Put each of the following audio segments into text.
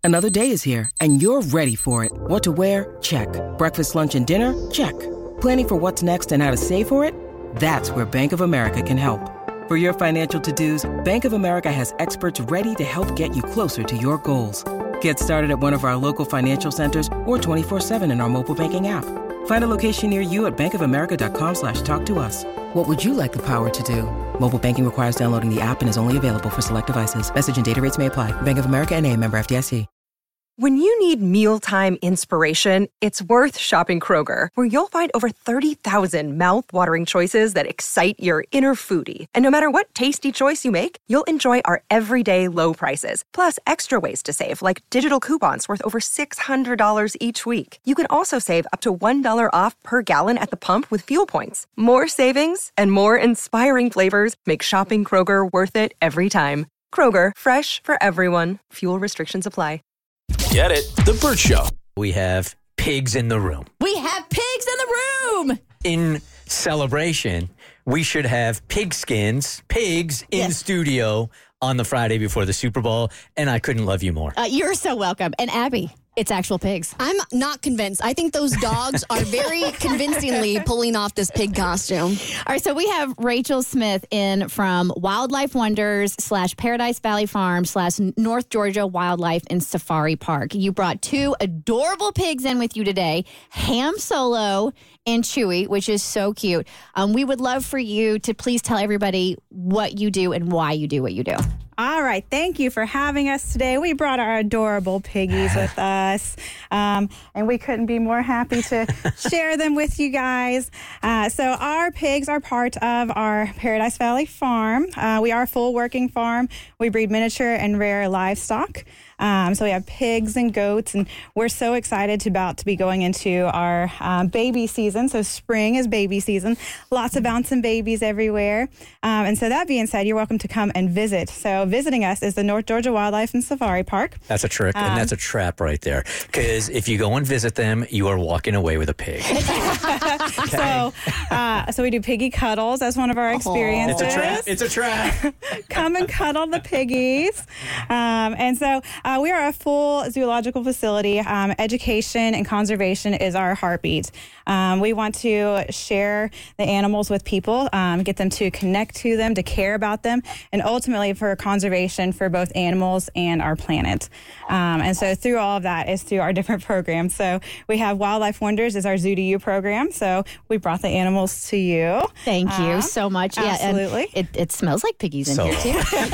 Another day is here, and you're ready for it. What to wear? Check. Breakfast, lunch, and dinner? Check. Planning for what's next and how to save for it? That's where Bank of America can help. For your financial to-dos, Bank of America has experts ready to help get you closer to your goals. Get started at one of our local financial centers or 24/7 in our mobile banking app. Find a location near you at bankofamerica.com/talktous. What would you like the power to do? Mobile banking requires downloading the app and is only available for select devices. Message and data rates may apply. Bank of America N.A., member FDIC. When you need mealtime inspiration, it's worth shopping Kroger, where you'll find over 30,000 mouth-watering choices that excite your inner foodie. And no matter what tasty choice you make, you'll enjoy our everyday low prices, plus extra ways to save, like digital coupons worth over $600 each week. You can also save up to $1 off per gallon at the pump with fuel points. More savings and more inspiring flavors make shopping Kroger worth it every time. Kroger, fresh for everyone. Fuel restrictions apply. Get it? The Bert Show. We have pigs in the room. We have pigs in the room. In celebration, we should have pigs in studio on the Friday before the Super Bowl, and I couldn't love you more. You're so welcome. And Abby, it's actual pigs. I'm not convinced. I think those dogs are very convincingly pulling off this pig costume. All right, so we have Rachel Smith in from Wildlife Wonders / Paradise Valley Farm / North Georgia Wildlife and Safari Park. You brought two adorable pigs in with you today, Ham Solo and Chewy, which is so cute. We would love for you to please tell everybody what you do and why you do what you do. All right. Thank you for having us today. We brought our adorable piggies with us, and we couldn't be more happy to share them with you guys. So our pigs are part of our Paradise Valley Farm. We are a full working farm. We breed miniature and rare livestock. So we have pigs and goats, and we're so excited to be going into our baby season. So spring is baby season. Lots of bouncing babies everywhere. And so that being said, you're welcome to come and visit. So visiting us is the North Georgia Wildlife and Safari Park. That's a trick, and that's a trap right there. Because if you go and visit them, you are walking away with a pig. So we do piggy cuddles as one of our experiences. It's a trap. Come and cuddle the piggies. And so we are a full zoological facility. Education and conservation is our heartbeat. We want to share the animals with people, get them to connect to them, to care about them, and ultimately for conservation for both animals and our planet. And so through all of that is through our different programs. So we have Wildlife Wonders is our Zoo to You program. So we brought the animals to you. Thank you so much. Absolutely. Yeah, and it smells like piggies in here, too.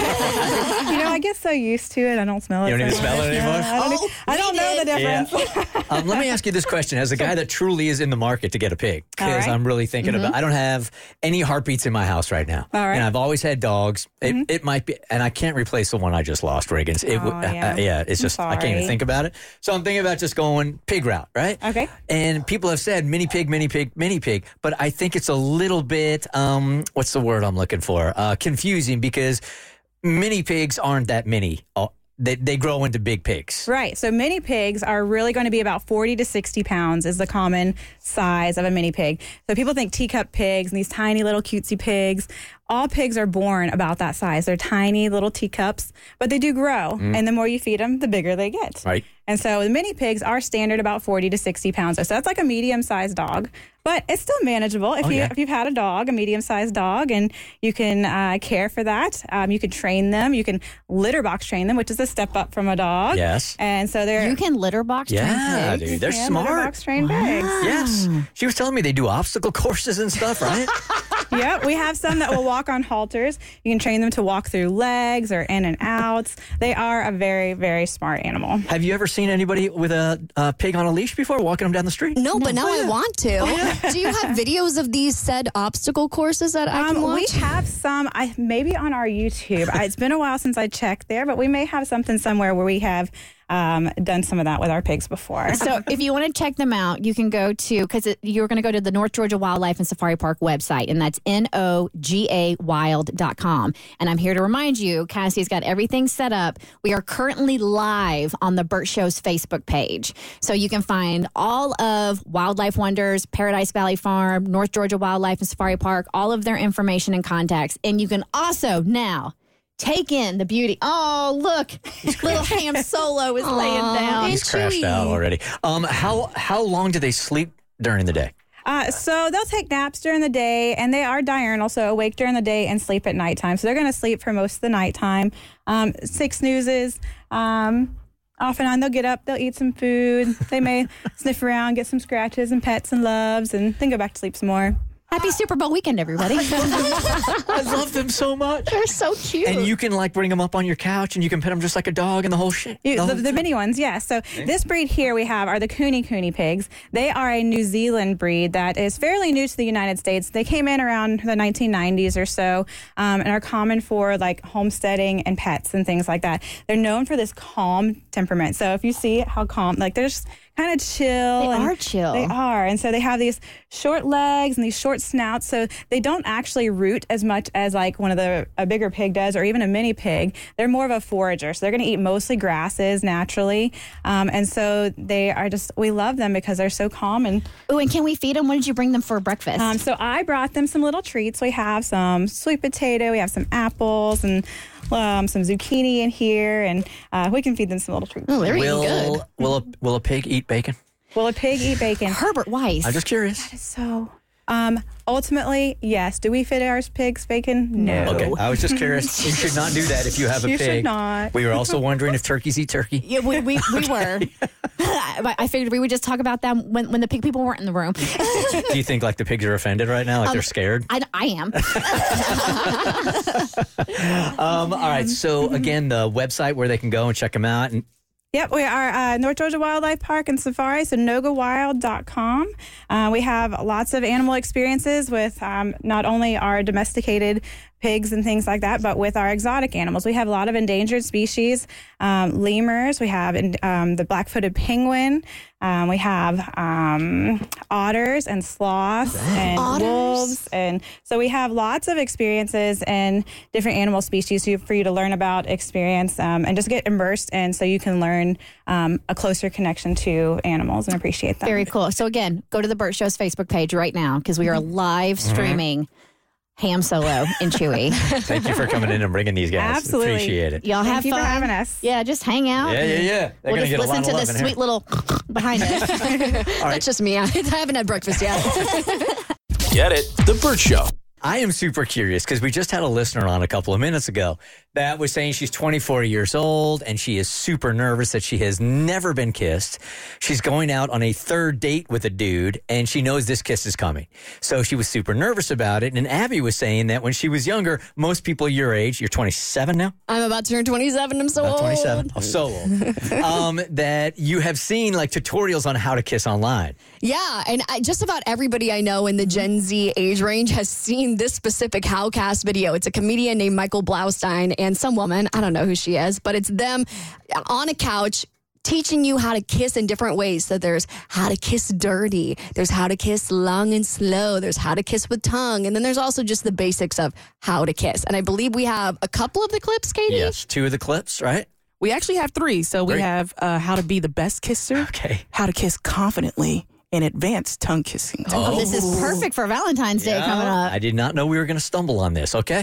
I get so used to it, I don't smell it. You don't even smell it anymore? I don't know the difference. Yeah. Let me ask you this question. As a guy that truly is in the market to get a pig, because I'm really thinking about, I don't have any heartbeats in my house right now. All right. And I've always had dogs. It might be, and I can't replace the one I just lost, Reagan's. It's just, I can't even think about it. So I'm thinking about just going pig route, right? Okay. And people have said mini pig, but I think it's a little bit, what's the word I'm looking for? Confusing, because mini pigs aren't that mini. They grow into big pigs. Right. So mini pigs are really going to be about 40 to 60 pounds is the common size of a mini pig. So people think teacup pigs and these tiny little cutesy pigs. All pigs are born about that size. They're tiny little teacups, but they do grow. And the more you feed them, the bigger they get. Right. And so the mini pigs are standard about 40 to 60 pounds. So that's like a medium-sized dog, but it's still manageable if you've had a dog, a medium-sized dog, and you can care for that. You can train them. You can litter box train them, which is a step up from a dog. Yes. And so You can litter box train pigs? Dude, they're smart. Litter box train pigs. Yes. She was telling me they do obstacle courses and stuff, right? Yep, we have some that will walk on halters. You can train them to walk through legs or in and outs. They are a very, very smart animal. Have you ever seen anybody with a pig on a leash before, walking them down the street? No, but now I want to. Do you have videos of these said obstacle courses that I can watch? We have some, maybe on our YouTube. It's been a while since I checked there, but we may have something somewhere where we have done some of that with our pigs before. So if you want to check them out, you can go to, because you're going to go to the North Georgia Wildlife and Safari Park website, and that's nogawild.com. And I'm here to remind you, Cassie's got everything set up. We are currently live on the Bert Show's Facebook page. So you can find all of Wildlife Wonders, Paradise Valley Farm, North Georgia Wildlife and Safari Park, all of their information and contacts. And you can also now take in the beauty. Oh, look, little Ham Solo is laying down. He's crashed out already. How long do they sleep during the day? So they'll take naps during the day, and they are diurnal, so awake during the day and sleep at nighttime. So they're going to sleep for most of the nighttime. 6 snoozes. Off and on, they'll get up, they'll eat some food. They may sniff around, get some scratches and pets and loves, and then go back to sleep some more. Happy Super Bowl weekend, everybody. I love them so much. They're so cute. And you can bring them up on your couch and you can pet them just like a dog and the whole shit. The mini ones, yes. So this breed here we have are the Cooney pigs. They are a New Zealand breed that is fairly new to the United States. They came in around the 1990s or so and are common for homesteading and pets and things like that. They're known for this calm temperament. So if you see how calm, they're just kind of chill. They are chill. They are. And so they have these short legs and these short snouts. So they don't actually root as much as one of a bigger pig does, or even a mini pig. They're more of a forager. So they're going to eat mostly grasses naturally. And so we love them because they're so calm. And can we feed them? What did you bring them for breakfast? So I brought them some little treats. We have some sweet potato. We have some apples and some zucchini in here, and we can feed them some little treats. Oh, they're eating good. Will a pig eat bacon? Will a pig eat bacon? Herbert Weiss. I'm just curious. That is so. Ultimately, yes. Do we feed our pigs bacon? No. Okay, I was just curious. You should not do that if you have a pig. You should not. We were also wondering if turkeys eat turkey. Yeah, we were. I figured we would just talk about them when the pig people weren't in the room. Do you think the pigs are offended right now? They're scared? I am. All right. So again, the website where they can go and check them out. Yep, we are North Georgia Wildlife Park and Safari, so nogawild.com. We have lots of animal experiences with not only our domesticated pigs and things like that, but with our exotic animals. We have a lot of endangered species, lemurs. We have the black-footed penguin. We have otters and sloths and wolves. And so we have lots of experiences and different animal species for you to learn about, experience, and just get immersed in so you can learn a closer connection to animals and appreciate them. Very cool. So again, go to the Burt Show's Facebook page right now because we are live streaming Ham Solo and Chewy. Thank you for coming in and bringing these guys. Absolutely. Appreciate it. Y'all have Thank you fun. for having us. Yeah, just hang out. Yeah. We'll just listen to this sweet little behind us. That's just me. I haven't had breakfast yet. Get it? The Burt Show. I am super curious because we just had a listener on a couple of minutes ago that was saying she's 24 years old and she is super nervous that she has never been kissed. She's going out on a third date with a dude and she knows this kiss is coming. So she was super nervous about it. And Abby was saying that when she was younger, most people your age, you're 27 now? I'm about to turn 27. I'm so old. 27. Oh, so old. That you have seen tutorials on how to kiss online. Yeah, and just about everybody I know in the Gen Z age range has seen this specific Howcast video. It's a comedian named Michael Blaustein and some woman, I don't know who she is, but it's them on a couch teaching you how to kiss in different ways. So there's how to kiss dirty, there's how to kiss long and slow, there's how to kiss with tongue, and then there's also just the basics of how to kiss. And I believe we have a couple of the clips, Katie? Yes, 2 of the clips, right? We actually have 3. So we have how to be the best kisser, how to kiss confidently, and advanced tongue kissing. Oh, this is perfect for Valentine's Day coming up. I did not know we were going to stumble on this, okay?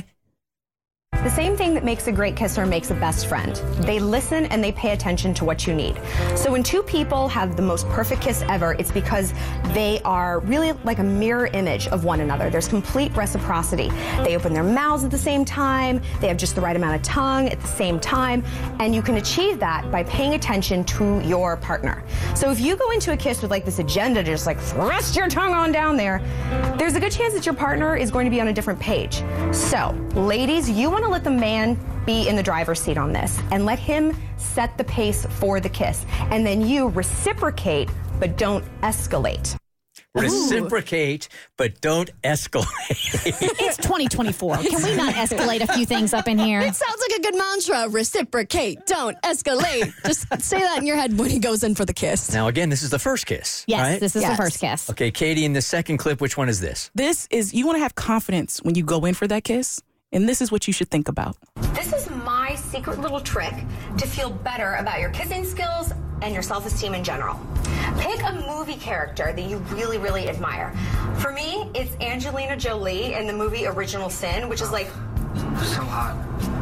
The same thing that makes a great kisser makes a best friend. They listen and they pay attention to what you need. So when 2 people have the most perfect kiss ever, it's because they are really like a mirror image of one another. There's complete reciprocity. They open their mouths at the same time. They have just the right amount of tongue at the same time. And you can achieve that by paying attention to your partner. So if you go into a kiss with this agenda to just thrust your tongue on down there, there's a good chance that your partner is going to be on a different page. So ladies, you want to let the man be in the driver's seat on this and let him set the pace for the kiss. And then you reciprocate, but don't escalate. Reciprocate, but don't escalate. It's 2024. Can we not escalate a few things up in here? It sounds like a good mantra. Reciprocate, don't escalate. Just say that in your head when he goes in for the kiss. Now, again, this is the first kiss. Yes, right? this is the first kiss. Okay, Katie, in the second clip, which one is this? This is, you want to have confidence when you go in for that kiss. And this is what you should think about. This is my secret little trick to feel better about your kissing skills and your self-esteem in general. Pick a movie character that you really, really admire. For me, it's Angelina Jolie in the movie Original Sin, which is so hot.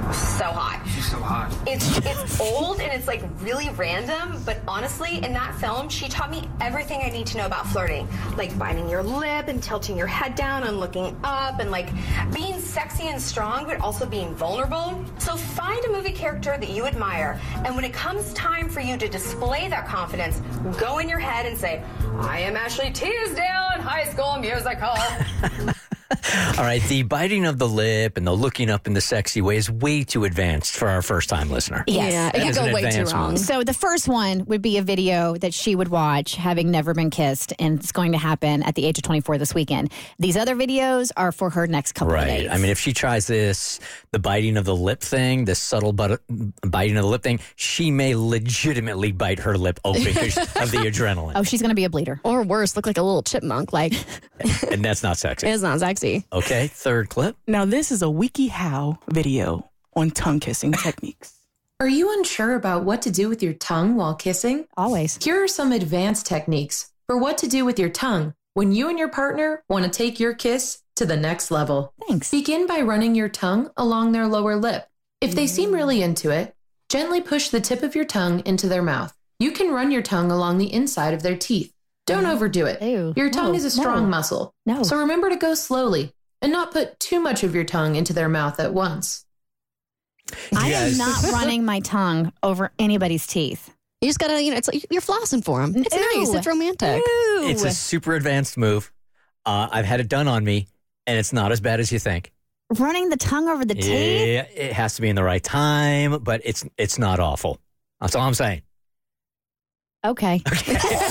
so hot. She's so hot. It's old and it's like really random, but honestly, in that film, she taught me everything I need to know about flirting. Like biting your lip and tilting your head down and looking up and like being sexy and strong, but also being vulnerable. So find a movie character that you admire, and when it comes time for you to display that confidence, go in your head and say, I am Ashley Tisdale in High School Musical. All right, the biting of the lip and the looking up in the sexy way is way too advanced for our first-time listener. Yes. Yeah, it could go way too wrong. So the first one would be a video that she would watch having never been kissed, and it's going to happen at the age of 24 this weekend. These other videos are for her next couple of days. I mean, if she tries this, the biting of the lip thing, this subtle biting of the lip thing, she may legitimately bite her lip open because of the adrenaline. Oh, she's going to be a bleeder. Or worse, look like a little chipmunk. Like, and that's not sexy. it's not sexy. Okay, third clip. Now, this is a WikiHow video on tongue kissing techniques. Are you unsure about what to do with your tongue while kissing? Always. Here are some advanced techniques for what to do with your tongue when you and your partner want to take your kiss to the next level. Thanks. Begin by running your tongue along their lower lip. If they seem really into it, gently push the tip of your tongue into their mouth. You can run your tongue along the inside of their teeth. Don't overdo it. Ew. Your tongue No, is a strong no. muscle. No. So remember to go slowly and not put too much of your tongue into their mouth at once. I Yes. am not running my tongue over anybody's teeth. You just gotta, it's like you're flossing for them. It's nice. It's romantic. Ew. It's a super advanced move. I've had it done on me, and it's not as bad as you think. Running the tongue over the teeth? Yeah, it has to be in the right time, but it's not awful. That's all I'm saying. Okay. It's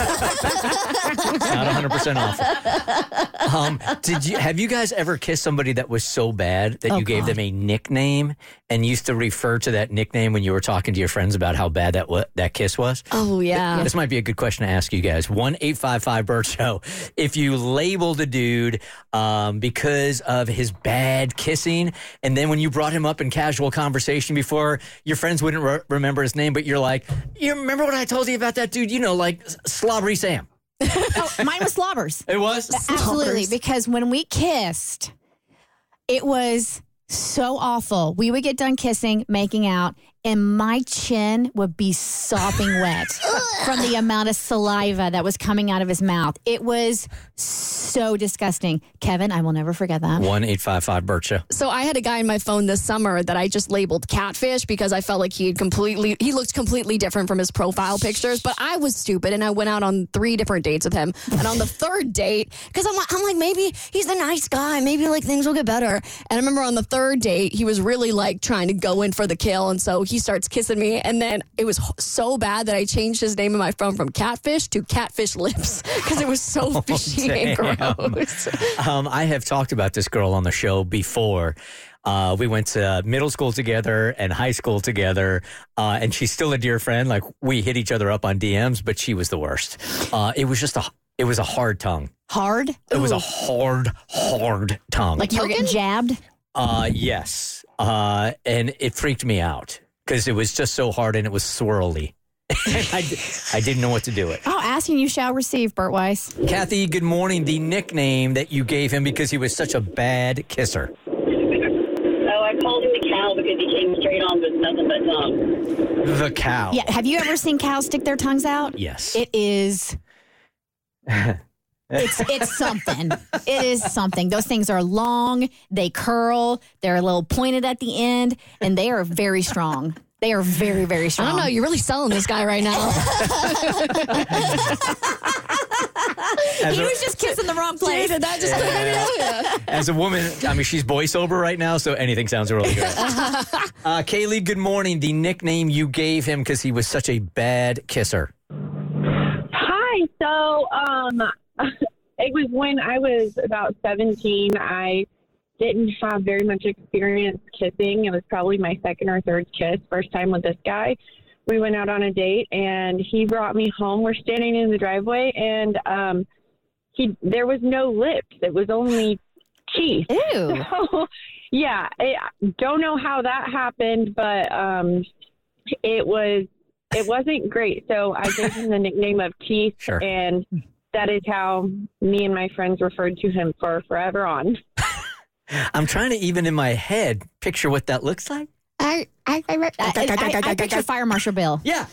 not 100% awful. Have you guys ever kissed somebody that was so bad that you gave them a nickname and used to refer to that nickname when you were talking to your friends about how bad that kiss was? Oh, yeah. This might be a good question to ask you guys. 1-855-BERT-SHOW. If you labeled a dude because of his bad kissing, and then when you brought him up in casual conversation before, your friends wouldn't remember his name, but you're like, you remember what I told you about that dude? You know, like Slobbery Sam. Oh, mine was slobbers. It was? Absolutely, because when we kissed, it was so awful. We would get done kissing, making out, and my chin would be sopping wet from the amount of saliva that was coming out of his mouth. It was so disgusting. Kevin, I will never forget that. 1-855-BERT-SHOW. So I had a guy in my phone this summer that I just labeled catfish because I felt like he looked completely different from his profile pictures. But I was stupid and I went out on 3 different dates with him. And on the third date, because I'm like, maybe he's a nice guy. Maybe like things will get better. And I remember on the third date, he was really like trying to go in for the kill. And so he starts kissing me. And then it was so bad that I changed his name in my phone from Catfish to Catfish Lips because it was so fishy and gross. I have talked about this girl on the show before. We went to middle school together and high school together, and she's still a dear friend. Like, we hit each other up on DMs, but she was the worst. It was a hard tongue. Hard? It was a hard tongue. Like you were getting jabbed? Yes. And it freaked me out because it was just so hard and it was swirly. I didn't know what to do it. Oh, asking you shall receive, Bert Weiss. Kathy, good morning. The nickname that you gave him because he was such a bad kisser. Oh, I called him the cow because he came straight on with nothing but tongue. The cow. Yeah. Have you ever seen cows stick their tongues out? Yes. It is. It's something. It is something. Those things are long. They curl. They're a little pointed at the end, and they are very strong. They are very, very strong. I don't know. You're really selling this guy right now. He was just kissing the wrong place. Did that just As a woman, I mean, she's boy sober right now, so anything sounds really good. Kaylee, good morning. The nickname you gave him because he was such a bad kisser. Hi. So, it was when I was about 17. I didn't have very much experience kissing. It was probably my second or third kiss, first time with this guy. We went out on a date, and he brought me home. We're standing in the driveway, and there was no lips. It was only teeth. Ew. So, yeah, I don't know how that happened, but it wasn't great. So I gave him the nickname of Teeth, Sure. and that is how me and my friends referred to him for forever on. I'm trying to even in my head picture what that looks like. I picture Fire Marshal Bill. Yeah.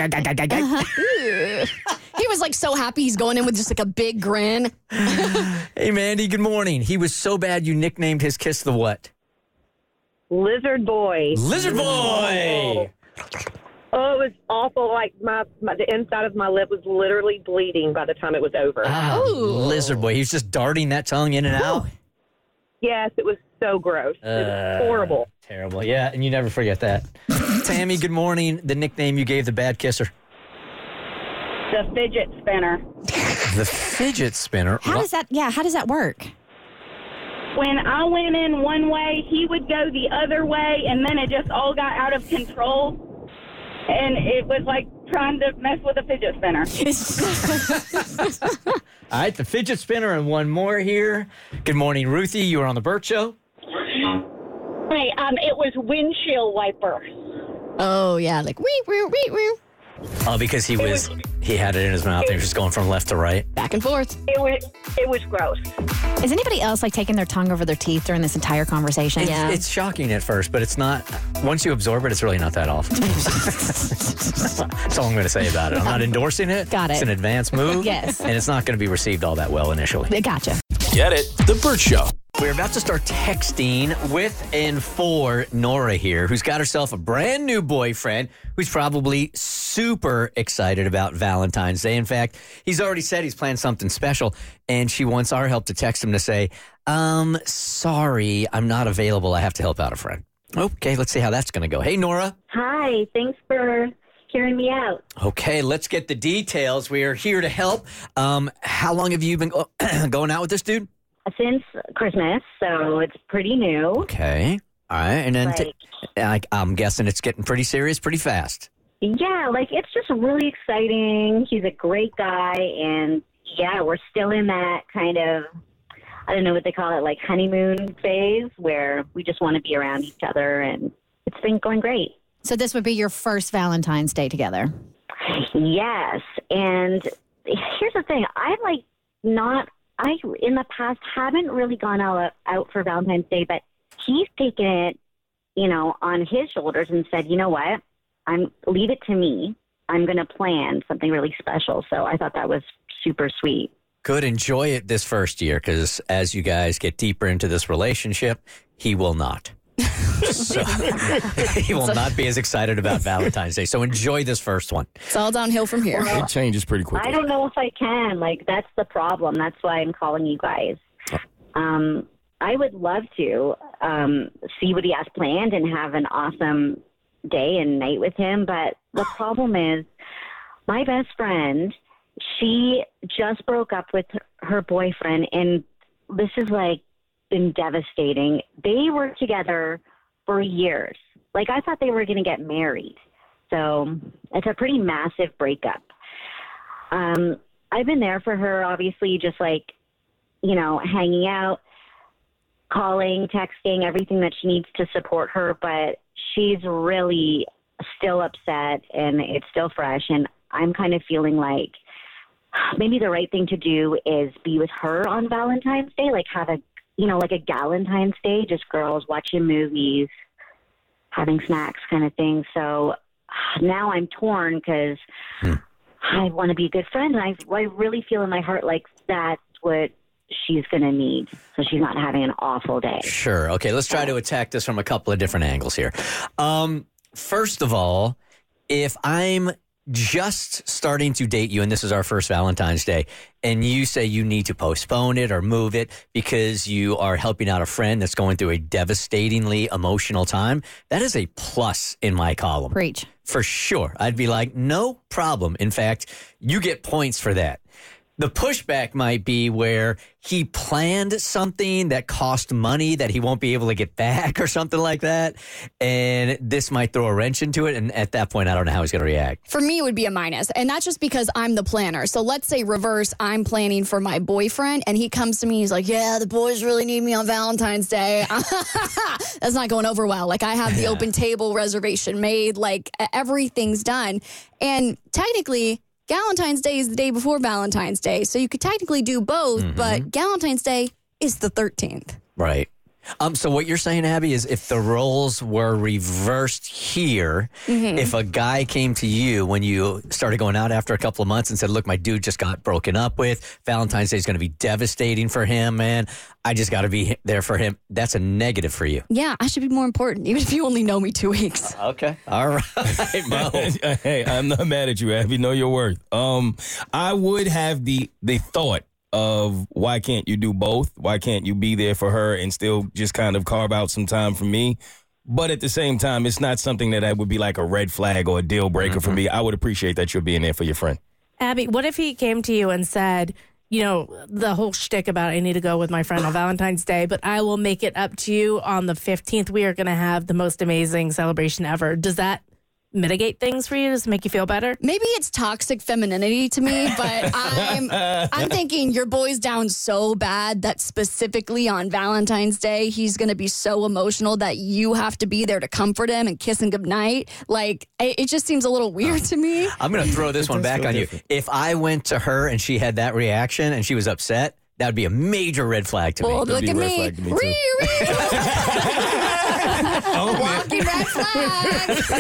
He was like so happy he's going in with just like a big grin. Hey, Mandy, good morning. He was so bad you nicknamed his kiss the what? Lizard Boy. Lizard Boy! Oh, it was awful. Like the inside of my lip was literally bleeding by the time it was over. Lizard Boy. He was just darting that tongue in and out. Yes, it was so gross. It was horrible. Terrible. Yeah, and you never forget that. Tammy, good morning. The nickname you gave the bad kisser. The fidget spinner. The fidget spinner? How does that work? When I went in one way, he would go the other way, and then it just all got out of control. And it was like trying to mess with a fidget spinner. All right, the fidget spinner and one more here. Good morning, Ruthie. You were on the Burt Show. Hey, it was windshield wiper. Oh, yeah, like wee. Oh, because he had it in his mouth and he was just going from left to right. Back and forth. It was gross. Is anybody else like taking their tongue over their teeth during this entire conversation? It's shocking at first, but it's not. Once you absorb it, it's really not that awful. That's all I'm going to say about it. I'm not endorsing it. Got it. It's an advanced move. Yes. And it's not going to be received all that well initially. Gotcha. Get it? The Burt Show. We're about to start texting with and for Nora here, who's got herself a brand new boyfriend who's probably super excited about Valentine's Day. In fact, he's already said he's planned something special, and she wants our help to text him to say, sorry, I'm not available. I have to help out a friend. Okay, let's see how that's going to go. Hey, Nora. Hi, thanks for hearing me out. Okay, let's get the details. We are here to help. How long have you been going out with this dude? Since Christmas, so it's pretty new. Okay. All right. And then I'm guessing it's getting pretty serious pretty fast. Yeah, it's just really exciting. He's a great guy, and yeah, we're still in that kind of, I don't know what they call it, like honeymoon phase where we just want to be around each other, and it's been going great. So this would be your first Valentine's Day together? Yes, and here's the thing. I in the past haven't really gone out for Valentine's Day, but he's taken it, on his shoulders and said, you know what, leave it to me. I'm going to plan something really special. So I thought that was super sweet. Good. Enjoy it this first year, because as you guys get deeper into this relationship, he will not. So he will not be as excited about Valentine's Day. So enjoy this first one. It's all downhill from here. Well, it changes pretty quickly. I don't know if I can. That's the problem. That's why I'm calling you guys. I would love to see what he has planned and have an awesome day and night with him. But the problem is my best friend, she just broke up with her boyfriend, and this is been devastating. They were together for years. I thought they were going to get married. So it's a pretty massive breakup. I've been there for her, obviously, just hanging out, calling, texting, everything that she needs to support her. But she's really still upset, and it's still fresh. And I'm kind of feeling like maybe the right thing to do is be with her on Valentine's Day, have a Galentine's Day, just girls watching movies, having snacks kind of thing. So now I'm torn because I want to be a good friend. And I really feel in my heart like that's what she's going to need, so she's not having an awful day. Sure. Okay, let's try to attack this from a couple of different angles here. First of all, if I'm just starting to date you and this is our first Valentine's Day and you say you need to postpone it or move it because you are helping out a friend that's going through a devastatingly emotional time, that is a plus in my column. Preach. For sure. I'd be like, no problem. In fact, you get points for that. The pushback might be where he planned something that cost money that he won't be able to get back or something like that. And this might throw a wrench into it. And at that point, I don't know how he's going to react. For me, it would be a minus. And that's just because I'm the planner. So let's say reverse, I'm planning for my boyfriend. And he comes to me, he's like, yeah, the boys really need me on Valentine's Day. That's not going over well. I have the open table reservation made. Everything's done. And technically, Galentine's Day is the day before Valentine's Day, so you could technically do both, but Galentine's Day is the 13th. Right. So what you're saying, Abby, is if the roles were reversed here, if a guy came to you when you started going out after a couple of months and said, look, my dude just got broken up with, Valentine's Day is going to be devastating for him, man. I just got to be there for him. That's a negative for you. Yeah, I should be more important, even if you only know me 2 weeks. Okay. All right, Mo. Hey, I'm not mad at you, Abby. Know your worth. I would have the thought of why can't you do both? Why can't you be there for her and still just kind of carve out some time for me? But at the same time, it's not something that would be like a red flag or a deal breaker for me. I would appreciate that you're being there for your friend. Abby, what if he came to you and said, you know, the whole shtick about I need to go with my friend on Valentine's Day, but I will make it up to you on the 15th. We are going to have the most amazing celebration ever. Does that mitigate things for you? Does it make you feel better? Maybe it's toxic femininity to me, but I'm thinking your boy's down so bad that specifically on Valentine's Day, he's going to be so emotional that you have to be there to comfort him and kiss him goodnight. Like, it just seems a little weird to me. I'm going to throw this one back on you. If I went to her and she had that reaction and she was upset, that would be a major red flag to me. Well, look at me. Walking red flags.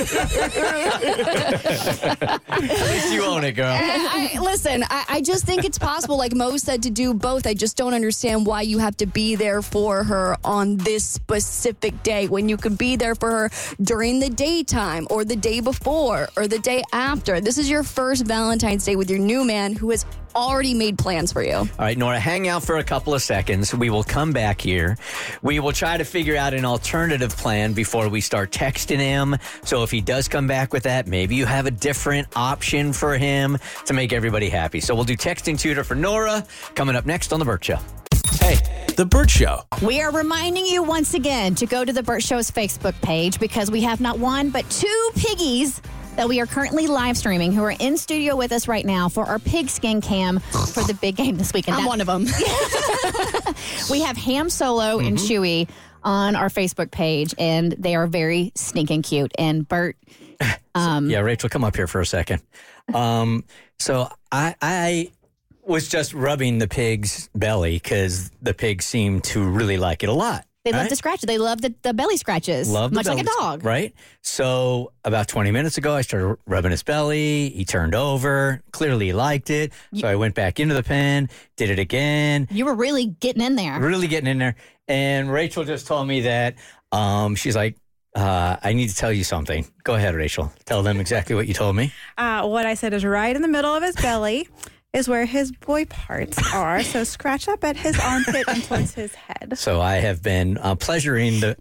At least you own it, girl. Listen, I just think it's possible, like Mo said, to do both. I just don't understand why you have to be there for her on this specific day when you could be there for her during the daytime or the day before or the day after. This is your first Valentine's Day with your new man who has already made plans for you. All right, Nora, hang out for a couple of seconds. We will come back here. We will try to figure out an alternative plan before we start texting him. So if he does come back with that, maybe you have a different option for him to make everybody happy. So we'll do texting tutor for Nora coming up next on The Burt Show. Hey, The Burt Show. We are reminding you once again to go to The Burt Show's Facebook page because we have not one but two piggies that we are currently live streaming who are in studio with us right now for our pigskin cam for the big game this weekend. I'm one of them. We have Ham Solo and Chewy on our Facebook page, and they are very stinking cute. And Burt... yeah, Rachel, come up here for a second. So I was just rubbing the pig's belly because the pigs seem to really like it a lot. They love to scratch it. They love the belly scratches, much like a dog. Right? So about 20 minutes ago, I started rubbing his belly. He turned over. Clearly he liked it. So I went back into the pen, did it again. You were really getting in there. Really getting in there. And Rachel just told me that she's like, I need to tell you something. Go ahead, Rachel. Tell them exactly what you told me. What I said is right in the middle of his belly is where his boy parts are. So scratch up at his armpit and towards his head. So I have been pleasuring the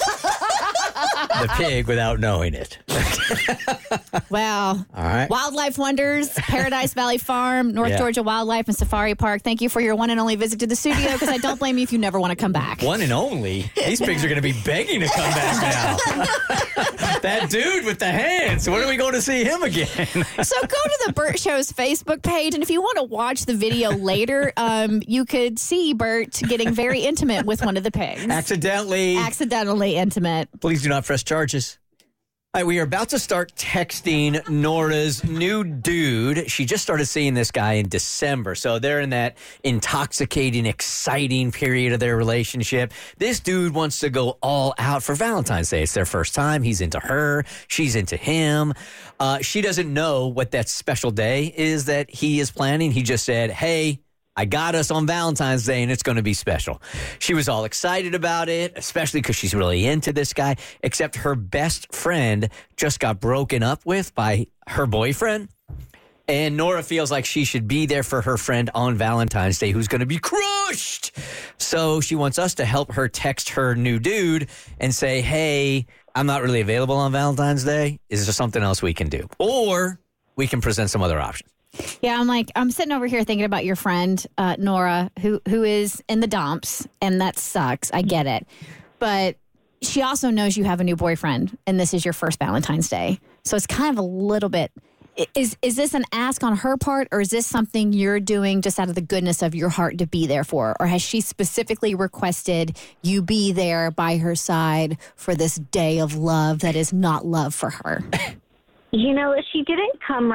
pig without knowing it. Wow. All right. Wildlife Wonders, Paradise Valley Farm, North Georgia Wildlife and Safari Park. Thank you for your one and only visit to the studio because I don't blame you if you never want to come back. One and only? These pigs are going to be begging to come back now. That dude with the hands. When are we going to see him again? So go to the Burt Show's Facebook page, and if you want to watch the video later, you could see Burt getting very intimate with one of the pigs. Accidentally intimate. Please do not press charges. All right, we are about to start texting Nora's new dude. She just started seeing this guy in December, so they're in that intoxicating, exciting period of their relationship. This dude wants to go all out for Valentine's Day. It's their first time. He's into her. She's into him. She doesn't know what that special day is that he is planning. He just said, hey, I got us on Valentine's Day, and it's going to be special. She was all excited about it, especially because she's really into this guy, except her best friend just got broken up with by her boyfriend. And Nora feels like she should be there for her friend on Valentine's Day who's going to be crushed. So she wants us to help her text her new dude and say, hey, I'm not really available on Valentine's Day. Is there something else we can do? Or we can present some other options. Yeah, I'm sitting over here thinking about your friend, Nora, who is in the dumps, and that sucks. I get it. But she also knows you have a new boyfriend, and this is your first Valentine's Day. So it's kind of a little bit, is this an ask on her part, or is this something you're doing just out of the goodness of your heart to be there for? Or has she specifically requested you be there by her side for this day of love that is not love for her? You know, she didn't come right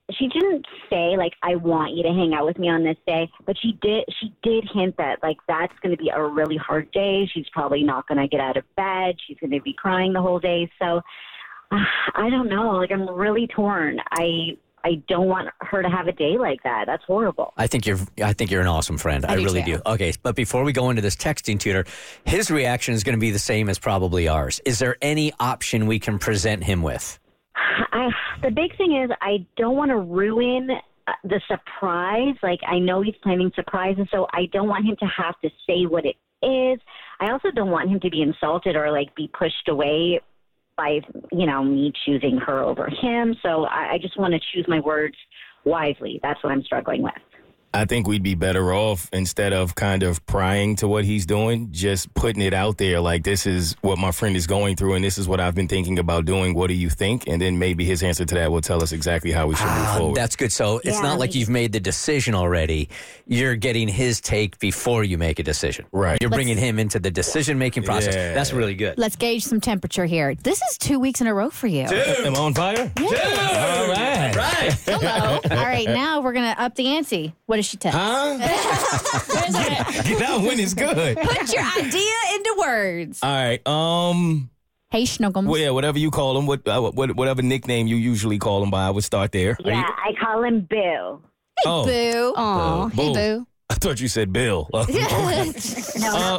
she didn't say like, I want you to hang out with me on this day, but she did hint that like that's going to be a really hard day. She's probably not going to get out of bed. She's going to be crying the whole day. So I don't know. Like, I'm really torn. I don't want her to have a day like that. That's horrible. I think you're an awesome friend. I really do. Okay, but before we go into this texting tutor, his reaction is going to be the same as probably ours. Is there any option we can present him with? The big thing is I don't want to ruin the surprise. Like, I know he's planning surprises, so I don't want him to have to say what it is. I also don't want him to be insulted or like be pushed away by, me choosing her over him. So I just want to choose my words wisely. That's what I'm struggling with. I think we'd be better off, instead of kind of prying to what he's doing, just putting it out there like, this is what my friend is going through and this is what I've been thinking about doing. What do you think? And then maybe his answer to that will tell us exactly how we should move forward. That's good. So it's not like you've made the decision already. You're getting his take before you make a decision. Right. You're bringing him into the decision-making process. Yeah. That's really good. Let's gauge some temperature here. This is 2 weeks in a row for you. Am I on fire? Yeah. All right. Hello. All right, now we're going to up the ante. What does she text? Huh? Get out when it's good. Put your idea into words. All right. Hey, Schnuggles. Well, yeah, whatever you call him, whatever nickname you usually call him by, I would start there. Yeah, I call him Boo. Oh. Boo. Aw, hey, Boo. I thought you said Bill. No, not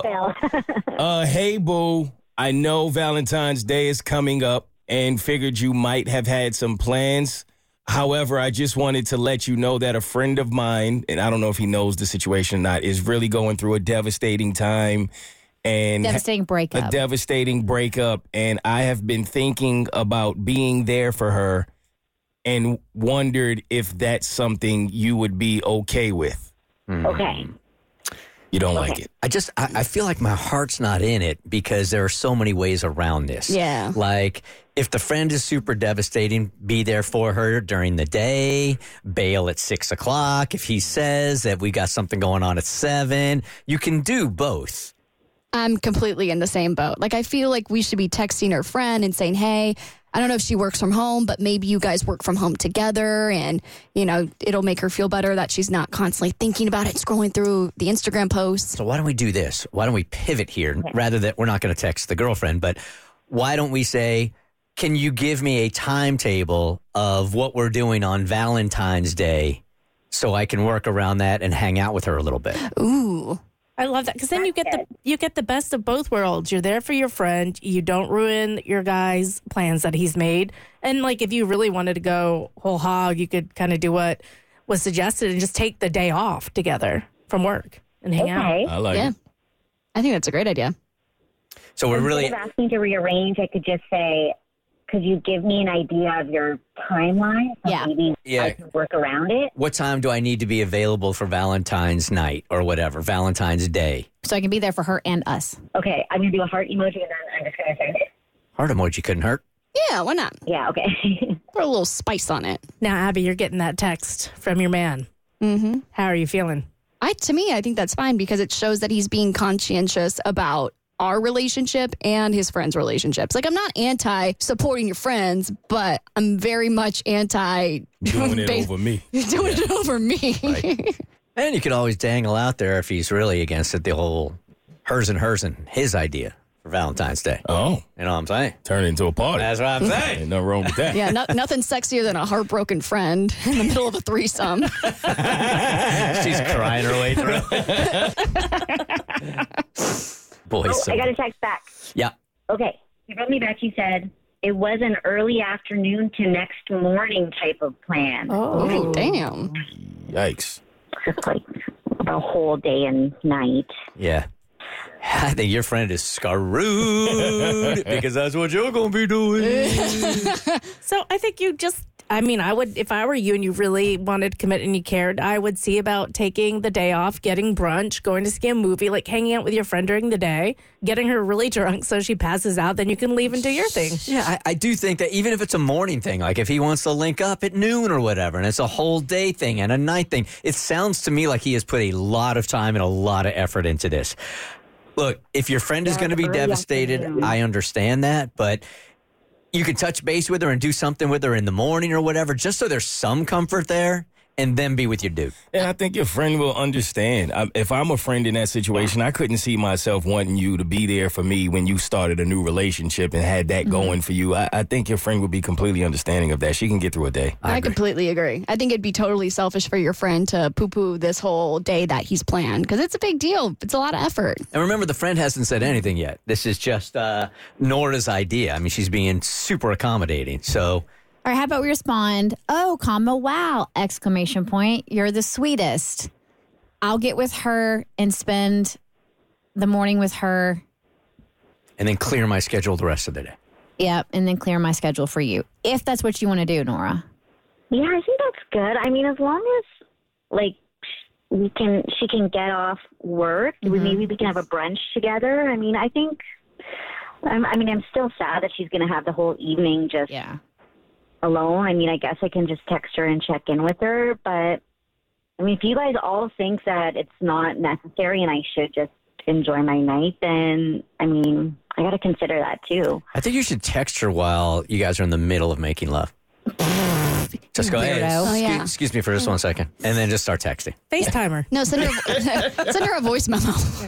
Bill. Hey, Boo. I know Valentine's Day is coming up and figured you might have had some plans. However, I just wanted to let you know that a friend of mine, and I don't know if he knows the situation or not, is really going through a devastating time. And Devastating breakup. A devastating breakup. And I have been thinking about being there for her and wondered if that's something you would be okay with. Okay. You don't like it. I feel like my heart's not in it because there are so many ways around this. Yeah. Like, if the friend is super devastating, be there for her during the day, bail at 6 o'clock. If he says that we got something going on at 7, you can do both. I'm completely in the same boat. Like, I feel like we should be texting her friend and saying, hey, I don't know if she works from home, but maybe you guys work from home together and, it'll make her feel better that she's not constantly thinking about it, scrolling through the Instagram posts. So why don't we do this? Why don't we pivot here? Rather than, we're not going to text the girlfriend, but why don't we say, can you give me a timetable of what we're doing on Valentine's Day so I can work around that and hang out with her a little bit? Ooh. I love that because then you get the best of both worlds. You're there for your friend. You don't ruin your guy's plans that he's made. And like, if you really wanted to go whole hog, you could kind of do what was suggested and just take the day off together from work and hang out. I like it. I think that's a great idea. So we're really Instead of asking to rearrange, I could just say, could you give me an idea of your timeline? So maybe I can work around it. What time do I need to be available for Valentine's night or whatever, Valentine's Day? So I can be there for her and us. Okay, I'm going to do a heart emoji and then I'm just going to send it. Heart emoji couldn't hurt. Yeah, why not? Yeah, okay. Put a little spice on it. Now, Abby, you're getting that text from your man. Mm-hmm. How are you feeling? To me, I think that's fine because it shows that he's being conscientious about our relationship and his friends' relationships. Like, I'm not anti-supporting your friends, but I'm very much anti doing it over me. Doing it over me. Right. And you could always dangle out there if he's really against it, the whole hers and his idea for Valentine's Day. Oh. You know what I'm saying? Turn it into a party. That's what I'm saying. Ain't nothing wrong with that. Yeah, nothing sexier than a heartbroken friend in the middle of a threesome. She's crying her way through. Boys. I got a text back. Yeah. Okay. He wrote me back. He said, it was an early afternoon to next morning type of plan. Oh, damn. Yikes. Just like the whole day and night. Yeah. I think your friend is screwed because that's what you're going to be doing. So I think I would, if I were you and you really wanted to commit and you cared, I would see about taking the day off, getting brunch, going to see a movie, like hanging out with your friend during the day, getting her really drunk so she passes out, then you can leave and do your thing. Yeah, I do think that even if it's a morning thing, like if he wants to link up at noon or whatever, and it's a whole day thing and a night thing, it sounds to me like he has put a lot of time and a lot of effort into this. Look, if your friend is going to be devastated, I understand that, but you can touch base with her and do something with her in the morning or whatever, just so there's some comfort there, and then be with your dude. And I think your friend will understand. If I'm a friend in that situation, I couldn't see myself wanting you to be there for me when you started a new relationship and had that going for you. I think your friend would be completely understanding of that. She can get through a day. I completely agree. I think it'd be totally selfish for your friend to poo-poo this whole day that he's planned because it's a big deal. It's a lot of effort. And remember, the friend hasn't said anything yet. This is just Nora's idea. I mean, she's being super accommodating. So... All right, how about we respond, oh, comma, wow, exclamation point, you're the sweetest. I'll get with her and spend the morning with her. And then clear my schedule the rest of the day. Yep, and then clear my schedule for you. If that's what you want to do, Nora. Yeah, I think that's good. I mean, as long as, like, she can get off work, maybe we can have a brunch together. I mean, I think, I'm still sad that she's going to have the whole evening just... Yeah. alone. I mean, I guess I can just text her and check in with her. But, I mean, if you guys all think that it's not necessary and I should just enjoy my night, then, I mean, I got to consider that too. I think you should text her while you guys are in the middle of making love. Just go, hey, excuse me for just 1 second. And then just start texting. FaceTimer. No, send her a voice memo.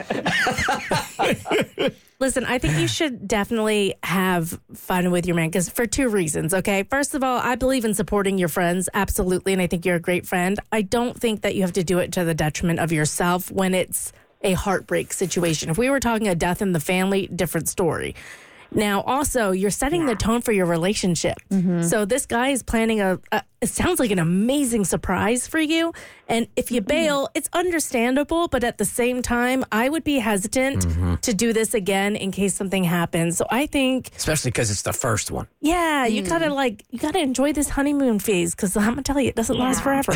Listen, I think you should definitely have fun with your man because for 2 reasons, okay? First of all, I believe in supporting your friends, absolutely, and I think you're a great friend. I don't think that you have to do it to the detriment of yourself when it's a heartbreak situation. If we were talking a death in the family, different story. Now, also, you're setting the tone for your relationship. So this guy is planning it sounds like an amazing surprise for you. And if you bail, it's understandable. But at the same time, I would be hesitant to do this again in case something happens. So I think... Especially because it's the first one. Yeah, you gotta enjoy this honeymoon phase because I'm going to tell you, it doesn't last forever.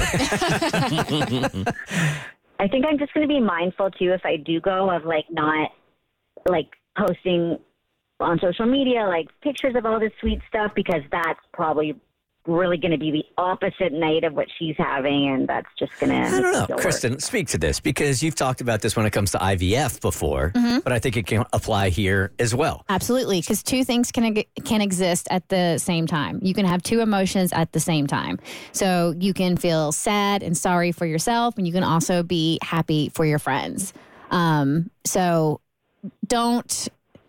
I think I'm just going to be mindful, too, if I do go, of, not, posting... on social media, pictures of all this sweet stuff, because that's probably really going to be the opposite night of what she's having, and that's just going to... I don't know. Kristen, speak to this, because you've talked about this when it comes to IVF before, but I think it can apply here as well. Absolutely, because 2 things can exist at the same time. You can have 2 emotions at the same time. So you can feel sad and sorry for yourself, and you can also be happy for your friends. So don't...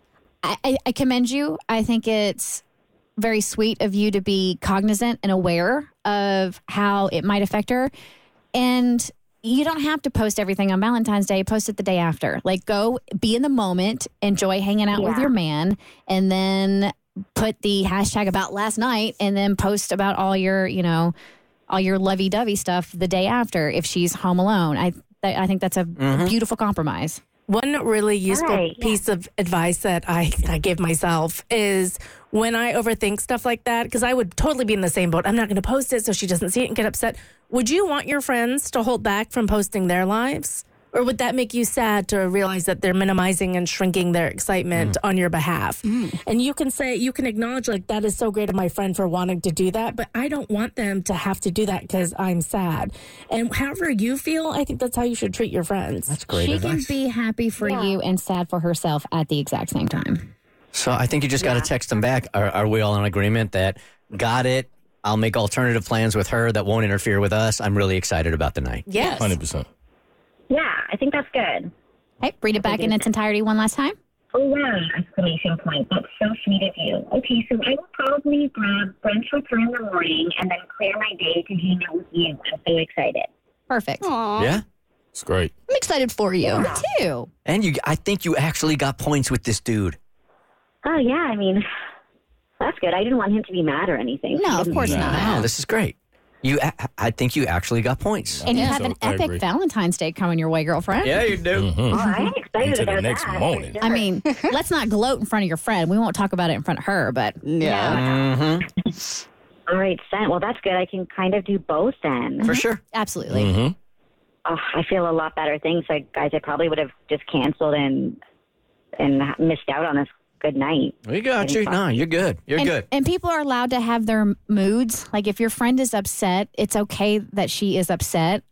I commend you. I think it's very sweet of you to be cognizant and aware of how it might affect her. And you don't have to post everything on Valentine's Day. Post it the day after. Go be in the moment, enjoy hanging out with your man, and then put the hashtag about last night and then post about all your lovey-dovey stuff the day after if she's home alone. I think that's a beautiful compromise. One really useful piece of advice that I give myself is when I overthink stuff like that, because I would totally be in the same boat. I'm not going to post it so she doesn't see it and get upset. Would you want your friends to hold back from posting their lives? Or would that make you sad to realize that they're minimizing and shrinking their excitement on your behalf? And you can acknowledge, that is so great of my friend for wanting to do that, but I don't want them to have to do that because I'm sad. And however you feel, I think that's how you should treat your friends. That's great She advice. can be happy for you and sad for herself at the exact same time. So I think you just got to text them back. Are we all in agreement that, got it, I'll make alternative plans with her that won't interfere with us. I'm really excited about the night. Yes. 100%. Yeah, I think that's good. Hey, read it back in its entirety one last time. Oh, yeah, exclamation point. That's so sweet of you. Okay, so I will probably grab brunch with her in the morning and then clear my day to hang out with you. I'm so excited. Perfect. Aww. Yeah? It's great. I'm excited for you. Me too. And I think you actually got points with this dude. Oh, yeah, I mean, that's good. I didn't want him to be mad or anything. No, of course not. No, this is great. I think you actually got points. And you have an epic Valentine's Day coming your way, girlfriend. Yeah, you do. Oh, I'm excited Into about the next that. morning. I mean, let's not gloat in front of your friend. We won't talk about it in front of her, but Yeah. All right, Sen. Well, that's good. I can kind of do both then. For sure. Absolutely. Oh, I feel a lot better. Thanks, guys. I probably would have just canceled and missed out on this good night. We got you. No, you're good. You're good. And people are allowed to have their moods. If your friend is upset, it's okay that she is upset.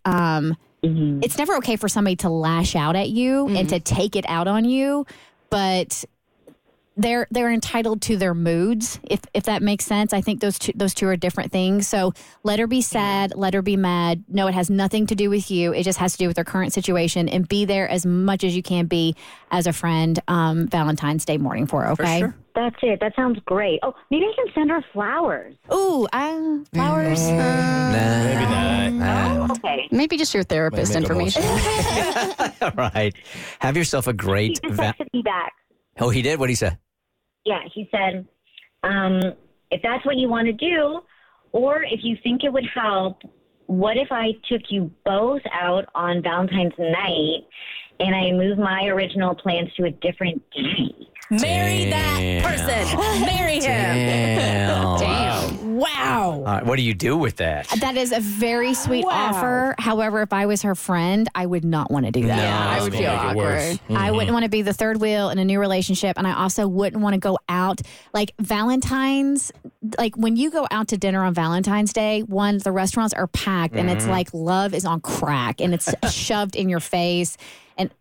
It's never okay for somebody to lash out at you and to take it out on you. But they're entitled to their moods, if that makes sense. I think those two are different things. So let her be sad, let her be mad. No, it has nothing to do with you. It just has to do with her current situation, and be there as much as you can be as a friend Valentine's Day morning for her, okay? For sure. That's it. That sounds great. Oh, maybe I can send her flowers. Ooh, flowers? Maybe not. Oh, okay. Maybe just your therapist information. All right. Have yourself a great... He just texted me back. Oh, he did? What'd he say? Yeah, he said, if that's what you want to do, or if you think it would help, what if I took you both out on Valentine's night and I moved my original plans to a different day? Marry that person. Marry him. Damn. Wow. All right, what do you do with that? That is a very sweet offer. However, if I was her friend, I would not want to do that. No, I would feel awkward. I wouldn't want to be the third wheel in a new relationship, and I also wouldn't want to go out. Like Valentine's, like when you go out to dinner on Valentine's Day, the restaurants are packed, and it's like love is on crack, and it's shoved in your face. And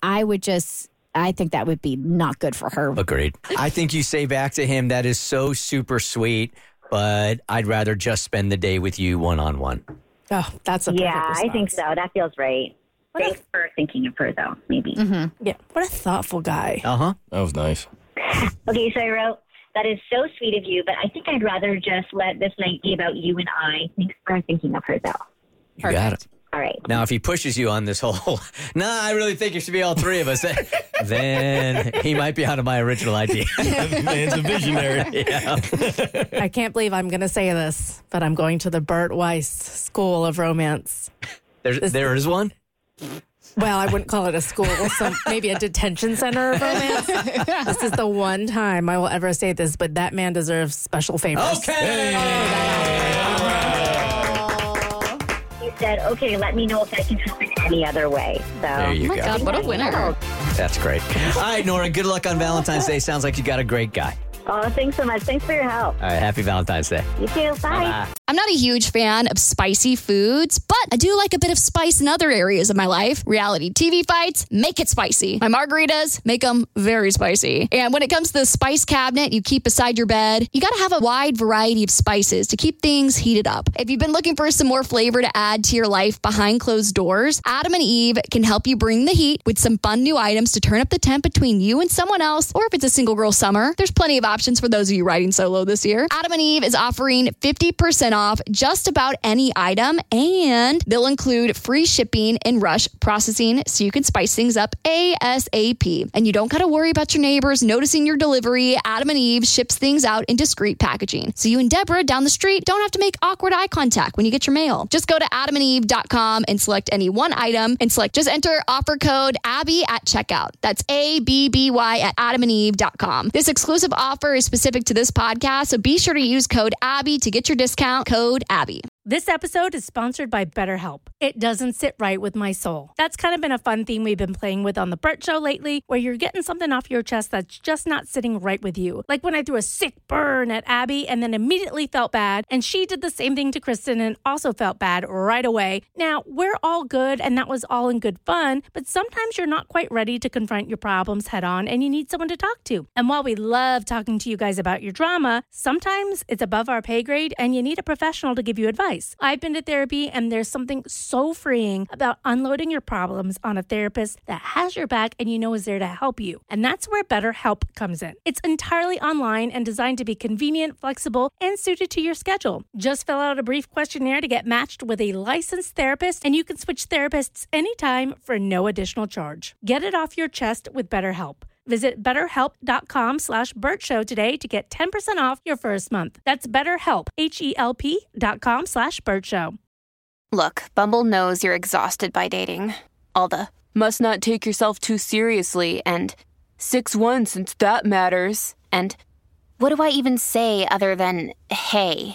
I think that would be not good for her. Agreed. I think you say back to him, that is so super sweet, but I'd rather just spend the day with you one-on-one. Oh, that's a perfect response. I think so. That feels right. Thanks for thinking of her, though, maybe. Mm-hmm. Yeah, what a thoughtful guy. Uh-huh. That was nice. Okay, so I wrote, that is so sweet of you, but I think I'd rather just let this night be about you and I. Thanks for thinking of her, though. You got it. All right. Now, if he pushes you on this whole, I really think it should be all three of us, then he might be out of my original idea. Man's a visionary. Yeah. I can't believe I'm going to say this, but I'm going to the Burt Weiss School of Romance. There is one? Well, I wouldn't call it a school, maybe a detention center of romance. This is the one time I will ever say this, but that man deserves special favors. Okay. Said, okay, let me know if I can help in any other way. So, there you go. God, what a winner. That's great. All right, Nora, good luck on Valentine's Day. Sounds like you got a great guy. Oh, thanks so much. Thanks for your help. All right, happy Valentine's Day. You too. Bye. Bye-bye. I'm not a huge fan of spicy foods, but I do like a bit of spice in other areas of my life. Reality TV fights, make it spicy. My margaritas, make them very spicy. And when it comes to the spice cabinet you keep beside your bed, you got to have a wide variety of spices to keep things heated up. If you've been looking for some more flavor to add to your life behind closed doors, Adam and Eve can help you bring the heat with some fun new items to turn up the temp between you and someone else, or if it's a single girl summer, there's plenty of options for those of you riding solo this year. Adam and Eve is offering 50% off just about any item, and they'll include free shipping and rush processing so you can spice things up ASAP. And you don't got to worry about your neighbors noticing your delivery. Adam and Eve ships things out in discreet packaging, so you and Deborah down the street don't have to make awkward eye contact when you get your mail. Just go to adamandeve.com and select any one item and just enter offer code Abby at checkout. That's ABBY at adamandeve.com. This exclusive offer is specific to this podcast, so be sure to use code Abby to get your discount. Code Abby. This episode is sponsored by BetterHelp. It doesn't sit right with my soul. That's kind of been a fun theme we've been playing with on The Burt Show lately, where you're getting something off your chest that's just not sitting right with you. Like when I threw a sick burn at Abby and then immediately felt bad, and she did the same thing to Kristen and also felt bad right away. Now, we're all good, and that was all in good fun, but sometimes you're not quite ready to confront your problems head on, and you need someone to talk to. And while we love talking to you guys about your drama, sometimes it's above our pay grade, and you need a professional to give you advice. I've been to therapy, and there's something so freeing about unloading your problems on a therapist that has your back and you know is there to help you. And that's where BetterHelp comes in. It's entirely online and designed to be convenient, flexible, and suited to your schedule. Just fill out a brief questionnaire to get matched with a licensed therapist, and you can switch therapists anytime for no additional charge. Get it off your chest with BetterHelp. Visit BetterHelp.com/Burt Show today to get 10% off your first month. That's BetterHelp, HELP.com/Burt Show. Look, Bumble knows you're exhausted by dating. All the must not take yourself too seriously and 6'1" since that matters. And what do I even say other than hey?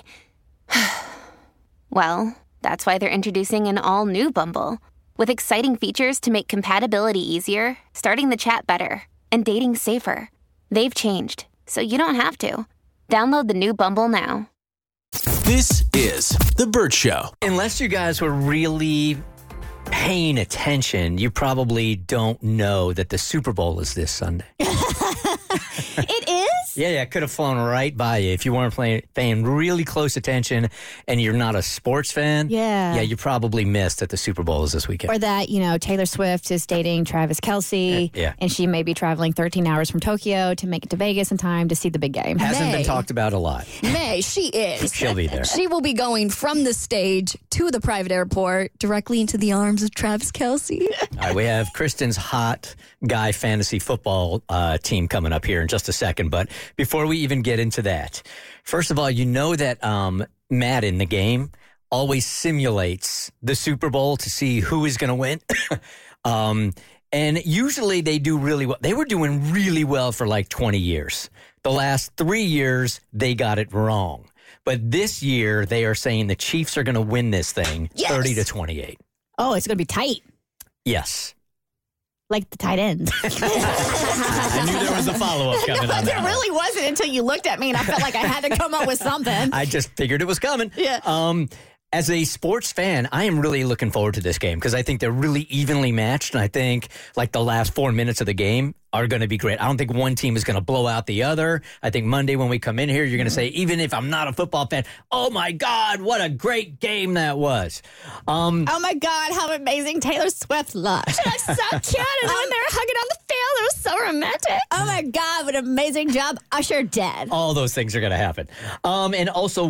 Well, that's why they're introducing an all-new Bumble with exciting features to make compatibility easier, starting the chat better, and dating safer. They've changed, so you don't have to. Download the new Bumble now. This is The Burt Show. Unless you guys were really paying attention, you probably don't know that the Super Bowl is this Sunday. It is? Yeah, it could have flown right by you if you weren't paying really close attention and you're not a sports fan. Yeah. Yeah, you probably missed that the Super Bowl is this weekend. Or that, Taylor Swift is dating Travis Kelce. Yeah. And she may be traveling 13 hours from Tokyo to make it to Vegas in time to see the big game. Hasn't been talked about a lot. May, she is. She'll be there. She will be going from the stage to the private airport directly into the arms of Travis Kelce. All right, we have Kristen's hot guy fantasy football team coming up here in just a second. But before we even get into that, first of all, you know that Madden, the game, always simulates the Super Bowl to see who is going to win. And usually they do really well. They were doing really well for like 20 years. The last 3 years, they got it wrong. But this year, they are saying the Chiefs are going to win this thing 30-28. Oh, it's going to be tight. Yes. Like the tight end. I knew there was a follow-up coming on that. It really wasn't until you looked at me and I felt like I had to come up with something. I just figured it was coming. Yeah. As a sports fan, I am really looking forward to this game because I think they're really evenly matched. And I think like the last 4 minutes of the game are going to be great. I don't think one team is going to blow out the other. I think Monday when we come in here, you're going to say, even if I'm not a football fan, oh my God, what a great game that was. Oh my God, how amazing Taylor Swift looked. She looked so cute. And when they were hugging on the field, it was so romantic. Oh my God, what an amazing job. Usher did. All those things are going to happen. And also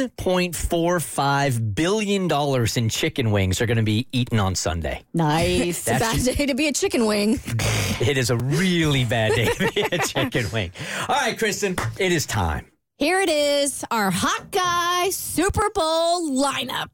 $1.45 billion in chicken wings are going to be eaten on Sunday. Nice. It's a bad day to be a chicken wing. It is a really bad day to be a chicken wing. All right, Kristen, it is time. Here it is, our hot guy Super Bowl lineup.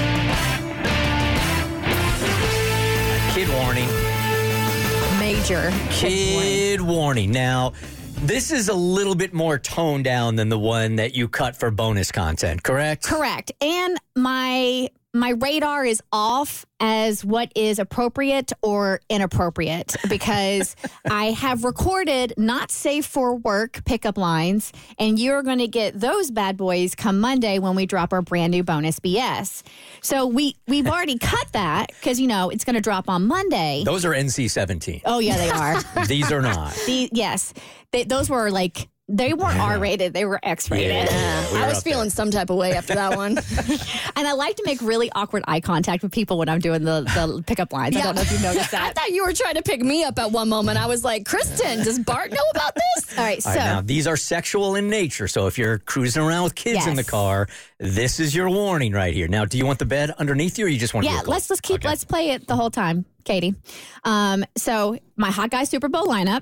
Kid warning. Major Kid warning. Now, this is a little bit more toned down than the one that you cut for bonus content, correct? Correct. And my radar is off as what is appropriate or inappropriate because I have recorded not safe for work pickup lines, and you're going to get those bad boys come Monday when we drop our brand new bonus BS. So we've already cut that because, it's going to drop on Monday. Those are NC-17. Oh, yeah, they are. These are not. Yes. Those were like... They weren't R-rated. They were X-rated. Yeah, I was feeling some type of way after that one. And I like to make really awkward eye contact with people when I'm doing the pickup lines. I don't know if you noticed that. I thought you were trying to pick me up at one moment. I was like, Kristen, does Bart know about this? All right, so. Now, these are sexual in nature. So if you're cruising around with kids in the car, this is your warning right here. Now, do you want the bed underneath you or you just want to let's play it the whole time, Katie. So my hot guy Super Bowl lineup.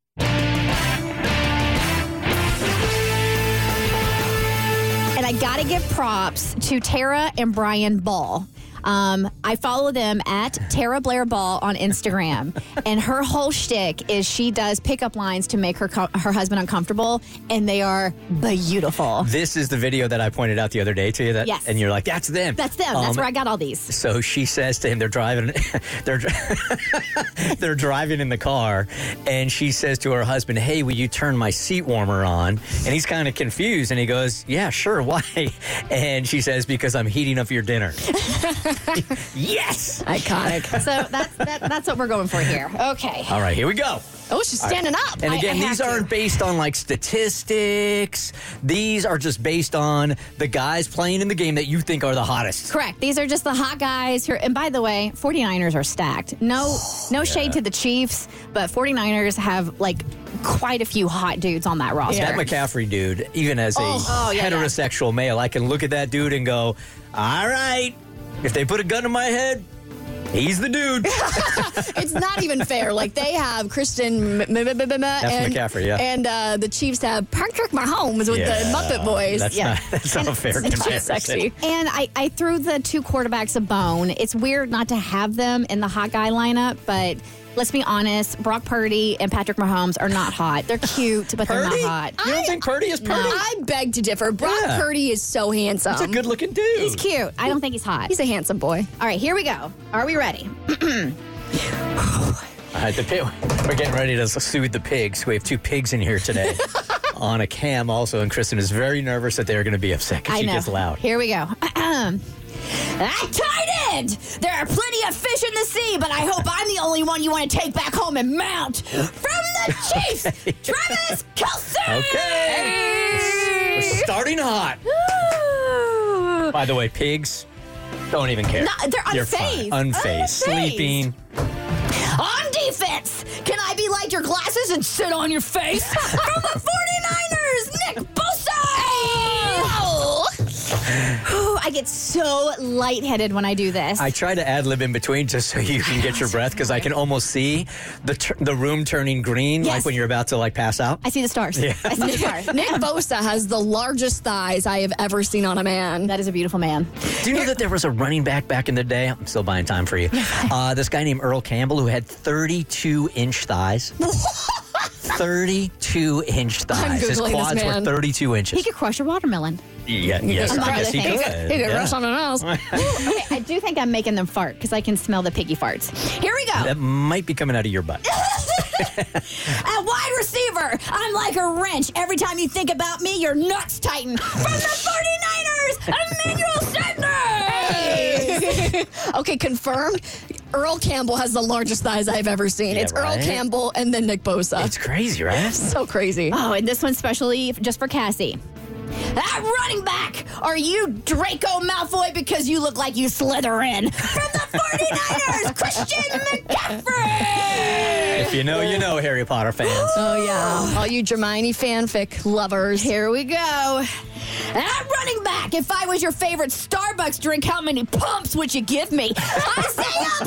And I got to give props to Tara and Brian Ball. I follow them at Tara Blair Ball on Instagram. And her whole shtick is she does pickup lines to make her husband uncomfortable. And they are beautiful. This is the video that I pointed out the other day to you. Yes. And you're like, that's them. That's them. That's where I got all these. So she says to him, they're driving in the car. And she says to her husband, hey, will you turn my seat warmer on? And he's kind of confused. And he goes, yeah, sure. Why? And she says, because I'm heating up your dinner. Yes! Iconic. So that's what we're going for here. Okay. All right, here we go. Oh, she's standing up. And again, these aren't based on like statistics. These are just based on the guys playing in the game that you think are the hottest. Correct. These are just the hot guys here. And by the way, 49ers are stacked. No shade to the Chiefs, but 49ers have like quite a few hot dudes on that roster. That McCaffrey dude, even as a heterosexual male, I can look at that dude and go, all right, if they put a gun to my head, he's the dude. It's not even fair. Like, they have Christian That's McCaffrey, yeah. And the Chiefs have Patrick Mahomes with the Muppet boys. That's not a fair comparison. Sexy. And I threw the two quarterbacks a bone. It's weird not to have them in the hot guy lineup, but let's be honest, Brock Purdy and Patrick Mahomes are not hot. They're cute, but they're not hot. You don't think Purdy is pretty? No, I beg to differ. Brock Purdy is so handsome. He's a good-looking dude. He's cute. I don't think he's hot. He's a handsome boy. All right, here we go. Are we ready? All right, we're getting ready to soothe the pigs. We have two pigs in here today on a cam also, and Kristen is very nervous that they're going to be upset because she gets loud. Here we go. Tight end! There are plenty of fish in the sea, but I hope I'm the only one you want to take back home and mount. From the Chiefs, Travis Kelce! Okay. We're starting hot. By the way, pigs don't even care. No, they're You're fine. unfazed. Unfazed. Sleeping. On defense, can I be like your glasses and sit on your face? From the 49ers, Nick Bosa! I get so lightheaded when I do this. I try to ad-lib in between just so you can get your breath because I can almost see the room turning green like when you're about to pass out. I see the stars. Yeah. I see the stars. Nick Bosa has the largest thighs I have ever seen on a man. That is a beautiful man. Do you know that there was a running back in the day? I'm still buying time for you. This guy named Earl Campbell who had 32-inch thighs. 32-inch thighs. His quads were 32 inches. He could crush a watermelon. Yeah, yes, I guess he could. He could crush something else. Okay, I do think I'm making them fart because I can smell the piggy farts. Here we go. That might be coming out of your butt. At wide receiver, I'm like a wrench. Every time you think about me, your nuts tighten. From the 49ers, Emmanuel Sanders! Okay, confirmed. Earl Campbell has the largest thighs I've ever seen. Yeah, it's Earl right? Campbell and then Nick Bosa. It's crazy, right? So crazy. Oh, and this one's specially just for Cassie. At running back, are you Draco Malfoy because you look like you slither in? From the 49ers, Christian McCaffrey! If you know, you know, Harry Potter fans. Oh, yeah. All you Hermione fanfic lovers. Here we go. At running back, if I was your favorite Starbucks drink, how many pumps would you give me? Isaiah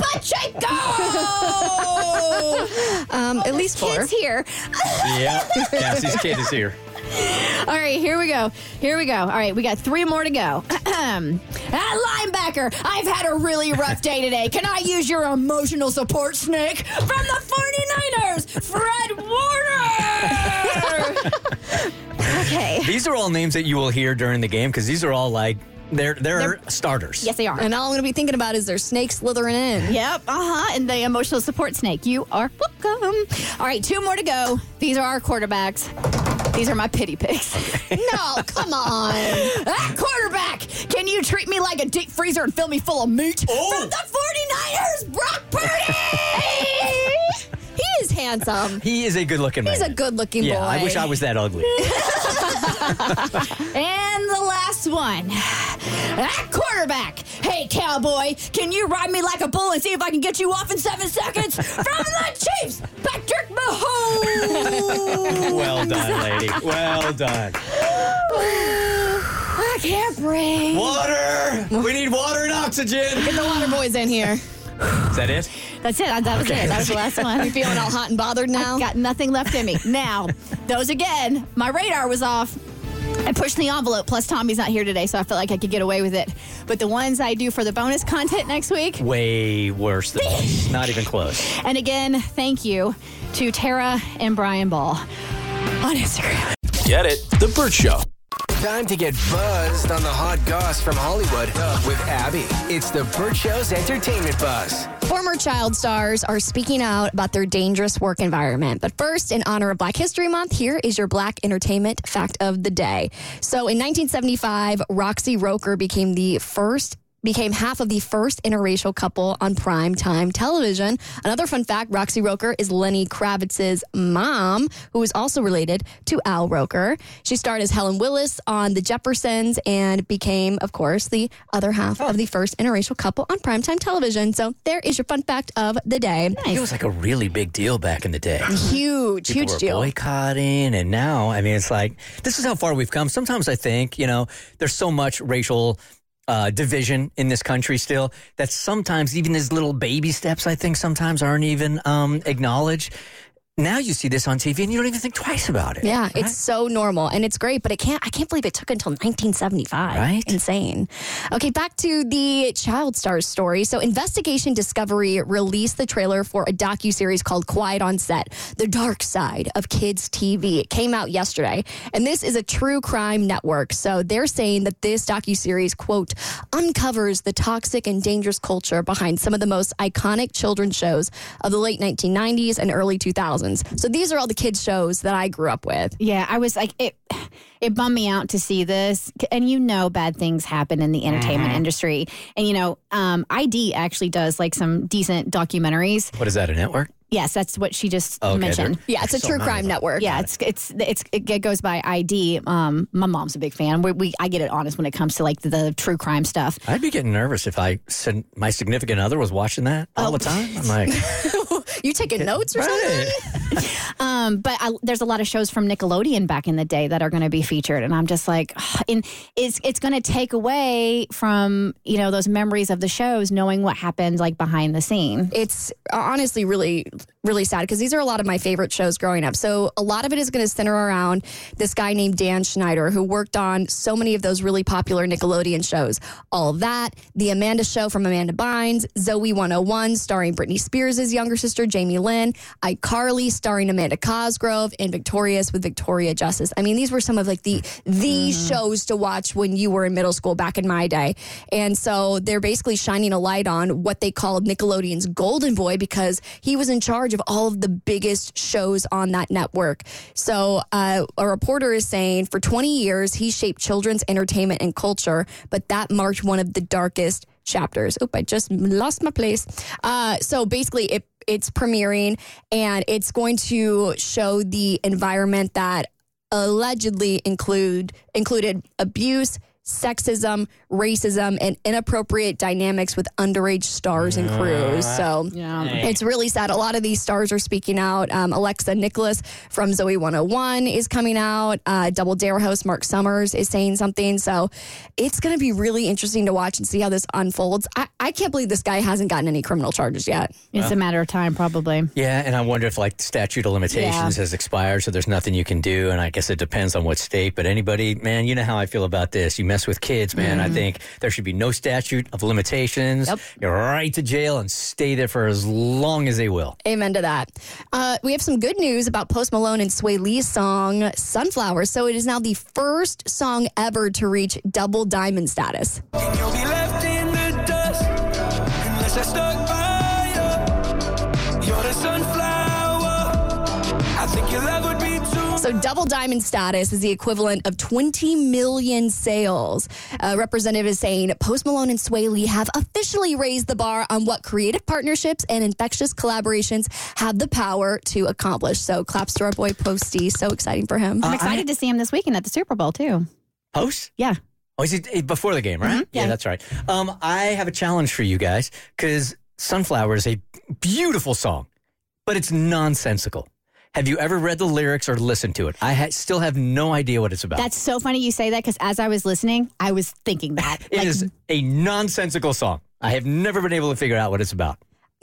Pacheco! At least 4. Kid's here. Yeah, Cassie's kid is here. All right, here we go. All right, we got 3 more to go. At linebacker, I've had a really rough day today. Can I use your emotional support, Snake? From the 49ers, Fred Warner! Okay. These are all names that you will hear during the game because these are all they're starters. Yes, they are. And all I'm going to be thinking about is their snake slithering in. Yep, and the emotional support snake. You are welcome. All right, 2 more to go. These are our quarterbacks. These are my pity pigs. No, come on. At quarterback, can you treat me like a deep freezer and fill me full of meat? Oh. From the 49ers, Brock Purdy! He is handsome. He is a good-looking man. He's a good-looking boy. Yeah, I wish I was that ugly. And the last one. At quarterback, hey, cowboy, can you ride me like a bull and see if I can get you off in 7 seconds? From the Chiefs, Patrick Mahomes! Well done, lady. Well done. I can't breathe. Water! We need water and oxygen. Get the water boys in here. Is that it? That's it. That was it. That was the last one. You feeling all hot and bothered now? I've got nothing left in me. Now, those again, my radar was off. I pushed the envelope, plus Tommy's not here today, so I felt like I could get away with it. But the ones I do for the bonus content next week, Way worse than this. Not even close. and again, thank you to Tara and Brian Ball on Instagram. Get it? The Burt Show. Time to get buzzed on the hot goss from Hollywood with Abby. It's the Burt Show's Entertainment Buzz. Former child stars are speaking out about their dangerous work environment. But first, in honor of Black History Month, here is your Black entertainment fact of the day. So in 1975, Roxy Roker became half of the first interracial couple on primetime television. Another fun fact, Roxy Roker is Lenny Kravitz's mom, who is also related to Al Roker. She starred as Helen Willis on The Jeffersons and became, of course, the other half of the first interracial couple on primetime television. So there is your fun fact of the day. It was like a really big deal back in the day. Huge People were deal. boycotting, and now, I mean, it's like, this is how far we've come. Sometimes I think, there's so much racial division in this country still that sometimes even these little baby steps, I think, sometimes aren't even acknowledged. Now you see this on TV and you don't even think twice about it. Yeah, right? It's so normal and it's great, but I can't believe it took until 1975. Right? Insane. Okay, back to the child stars story. So Investigation Discovery released the trailer for a docuseries called Quiet on Set, The Dark Side of Kids TV. It came out yesterday, and this is a true crime network. So they're saying that this docuseries, quote, uncovers the toxic and dangerous culture behind some of the most iconic children's shows of the late 1990s and early 2000s. 2000s. So these are all the kids shows that I grew up with. Yeah, I was like, it bummed me out to see this. And bad things happen in the entertainment industry. And, ID actually does like some decent documentaries. What is that, a network? Yes, that's what she just mentioned. Yeah, it's a true crime network. Yeah, it goes by ID. My mom's a big fan. I get it honest when it comes to like the true crime stuff. I'd be getting nervous if my significant other was watching that all the time. I'm like, you taking notes or something? But there's a lot of shows from Nickelodeon back in the day that are going to be featured, and I'm just like, it's going to take away from those memories of the shows, knowing what happened like behind the scene. It's honestly really, really sad because these are a lot of my favorite shows growing up. So a lot of it is going to center around this guy named Dan Schneider who worked on so many of those really popular Nickelodeon shows. All that, The Amanda Show from Amanda Bynes, Zoe 101 starring Britney Spears' younger sister Jamie Lynn, iCarly starring Amanda Cosgrove, and Victorious with Victoria Justice. I mean, these were some of like the shows to watch when you were in middle school back in my day. And so they're basically shining a light on what they called Nickelodeon's Golden Boy because he was in charge of all of the biggest shows on that network. So a reporter is saying for 20 years, he shaped children's entertainment and culture, but that marked one of the darkest chapters. I just lost my place. So basically it's premiering and it's going to show the environment that allegedly included abuse, sexism, racism, and inappropriate dynamics with underage stars and crews. So it's really sad. A lot of these stars are speaking out. Alexa Nicholas from Zoe 101 is coming out. Double Dare host Mark Summers is saying something. So it's going to be really interesting to watch and see how this unfolds. I can't believe this guy hasn't gotten any criminal charges yet. It's a matter of time, probably. Yeah, and I wonder if like statute of limitations has expired, so there's nothing you can do. And I guess it depends on what state. But anybody, man, you know how I feel about this. You mess with kids, man. I think there should be no statute of limitations. Yep. You're right to jail and stay there for as long as they will. Amen to that. We have some good news about Post Malone and Sway Lee's song Sunflower. So it is now the first song ever to reach double diamond status. And you'll be left in the dust unless I stuck by you. You're the sunflower. I think your love would be too. So double diamond status is the equivalent of 20 million sales. A representative is saying Post Malone and Sway Lee have officially raised the bar on what creative partnerships and infectious collaborations have the power to accomplish. So claps to our boy Posty. So exciting for him. I'm excited to see him this weekend at the Super Bowl too. Post? Yeah. Oh, is it before the game, right? Mm-hmm. Yeah, that's right. I have a challenge for you guys because Sunflower is a beautiful song, but it's nonsensical. Have you ever read the lyrics or listened to it? I still have no idea what it's about. That's so funny you say that because as I was listening, I was thinking that. It is a nonsensical song. I have never been able to figure out what it's about.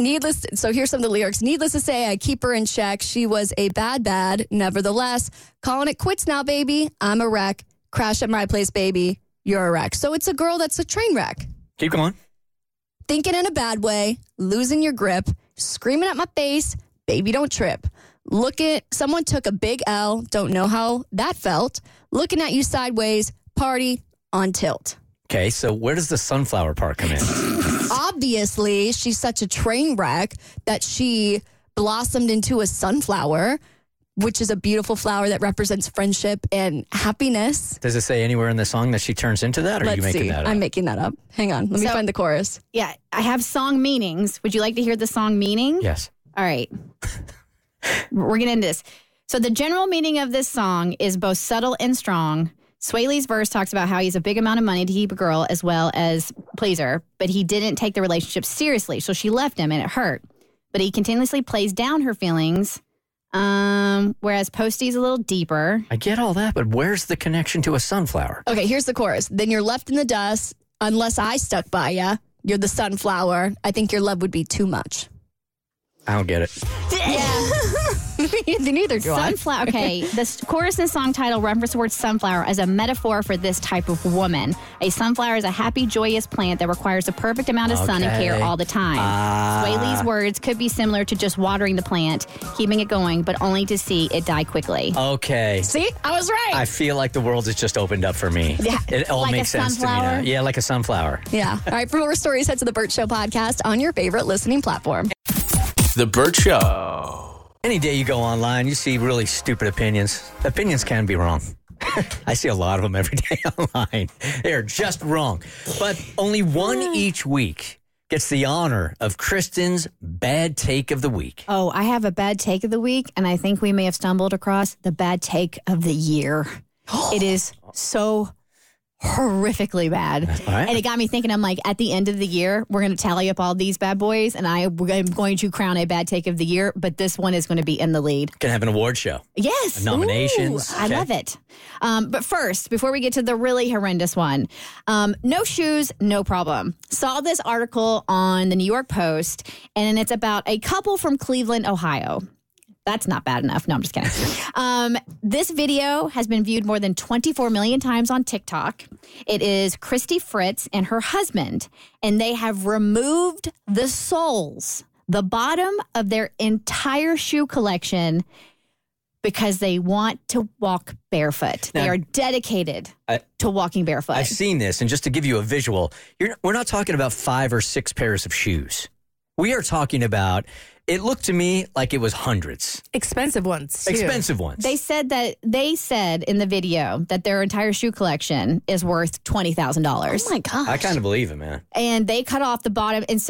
So here's some of the lyrics. Needless to say, I keep her in check. She was a bad. Nevertheless, calling it quits now, baby. I'm a wreck. Crash at my place, baby. You're a wreck. So it's a girl that's a train wreck. Keep going. Thinking in a bad way, losing your grip, screaming at my face, baby, don't trip. Someone took a big L, don't know how that felt. Looking at you sideways, party on tilt. Okay, so where does the sunflower part come in? Obviously, she's such a train wreck that she blossomed into a sunflower, which is a beautiful flower that represents friendship and happiness. Does it say anywhere in the song that she turns into that, or are you making that up? I'm making that up. Hang on. Let me find the chorus. Yeah, I have song meanings. Would you like to hear the song meaning? Yes. All right. We're getting into this. So the general meaning of this song is both subtle and strong. Sway Lee's verse talks about how he's a big amount of money to keep a girl as well as please her, but he didn't take the relationship seriously, so she left him and it hurt. But he continuously plays down her feelings, whereas Posty's a little deeper. I get all that, but where's the connection to a sunflower? Okay, here's the chorus. Then you're left in the dust unless I stuck by ya. You're the sunflower. I think your love would be too much. I don't get it. Yeah. Neither do I. Sunflower. Okay, the chorus in the song title references the word sunflower as a metaphor for this type of woman. A sunflower is a happy, joyous plant that requires the perfect amount of sun and care all the time. Sway Lee's words could be similar to just watering the plant, keeping it going, but only to see it die quickly. Okay. See? I was right. I feel like the world has just opened up for me. Yeah. It all Like makes a sense to me sunflower? now. Yeah, like a sunflower. Yeah. All right, for more stories, head to the Burt Show podcast on your favorite listening platform. The Burt Show. Any day you go online, you see really stupid opinions. Opinions can be wrong. I see a lot of them every day online. They're just wrong. But only one each week gets the honor of Kristen's bad take of the week. Oh, I have a bad take of the week, and I think we may have stumbled across the bad take of the year. It is so horrifically bad. Right. And it got me thinking, I'm like, at the end of the year, we're going to tally up all these bad boys, and I'm going to crown a bad take of the year, but this one is going to be in the lead. Can have an award show. Yes. Nominations. Ooh, I love it. But first, before we get to the really horrendous one, no shoes, no problem. Saw this article on the New York Post, and it's about a couple from Cleveland, Ohio. That's not bad enough. No, I'm just kidding. This video has been viewed more than 24 million times on TikTok. It is Christy Fritz and her husband, and they have removed the soles, the bottom of their entire shoe collection, because they want to walk barefoot. Now, they are dedicated to walking barefoot. I've seen this, and just to give you a visual, we're not talking about 5 or 6 pairs of shoes. We are talking about, it looked to me like it was hundreds. Expensive ones, too. Expensive ones. They said in the video that their entire shoe collection is worth $20,000. Oh my gosh. I kind of believe it, man. And they cut off the bottom, and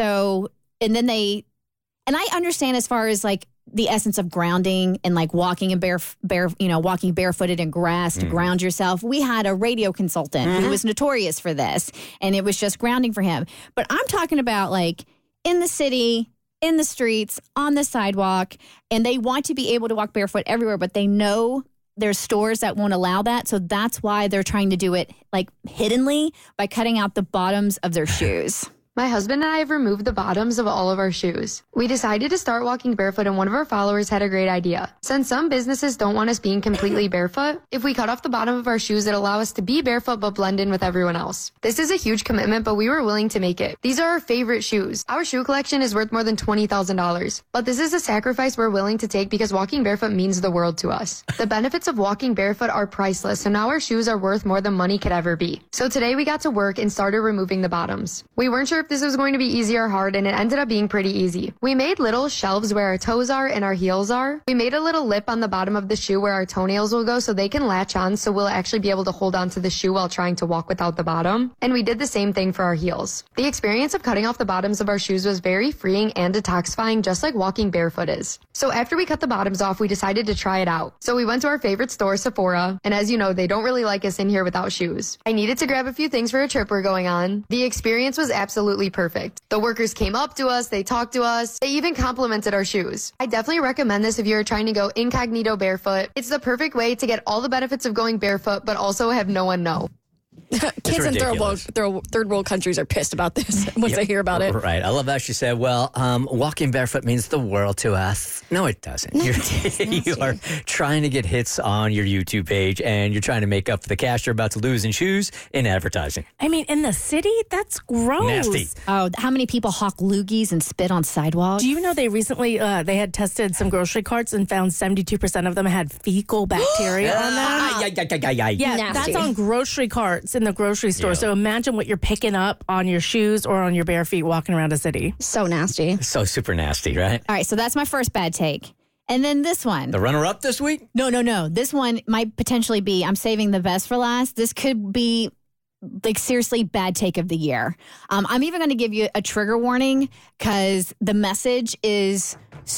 I understand as far as like the essence of grounding and like walking in walking barefooted in grass to ground yourself. We had a radio consultant who was notorious for this, and it was just grounding for him. But I'm talking about like in the city, in the streets, on the sidewalk, and they want to be able to walk barefoot everywhere, but they know there's stores that won't allow that. So that's why they're trying to do it like hiddenly by cutting out the bottoms of their shoes. My husband and I have removed the bottoms of all of our shoes. We decided to start walking barefoot, and one of our followers had a great idea. Since some businesses don't want us being completely barefoot, if we cut off the bottom of our shoes, it'll allow us to be barefoot but blend in with everyone else. This is a huge commitment, but we were willing to make it. These are our favorite shoes. Our shoe collection is worth more than $20,000. But this is a sacrifice we're willing to take because walking barefoot means the world to us. The benefits of walking barefoot are priceless, so now our shoes are worth more than money could ever be. So today we got to work and started removing the bottoms. We weren't sure if this was going to be easy or hard, and it ended up being pretty easy. We made little shelves where our toes are and our heels are. We made a little lip on the bottom of the shoe where our toenails will go so they can latch on, so we'll actually be able to hold on to the shoe while trying to walk without the bottom. And we did the same thing for our heels. The experience of cutting off the bottoms of our shoes was very freeing and detoxifying, just like walking barefoot is. So after we cut the bottoms off, we decided to try it out. So we went to our favorite store, Sephora, and as you know, they don't really like us in here without shoes. I needed to grab a few things for a trip we're going on. The experience was absolutely perfect. The workers came up to us, they talked to us, they even complimented our shoes. I definitely recommend this if you're trying to go incognito barefoot. It's the perfect way to get all the benefits of going barefoot, but also have no one know. Kids in third world countries are pissed about this once they hear about it. Right. I love how she said, well, walking barefoot means the world to us. No, it doesn't. You are trying to get hits on your YouTube page, and you're trying to make up for the cash you're about to lose in shoes in advertising. I mean, in the city, that's gross. Nasty. Oh, how many people hawk loogies and spit on sidewalks? Do you know they recently they had tested some grocery carts and found 72% of them had fecal bacteria on them? Yeah, Nasty. that's on grocery carts in the grocery store. Yeah. So imagine what you're picking up on your shoes or on your bare feet walking around a city. So nasty. So super nasty, right? All right, so that's my first bad take. And then this one. The runner-up this week? No. This one might potentially be, I'm saving the best for last. This could be, like, seriously, bad take of the year. I'm even going to give you a trigger warning because the message is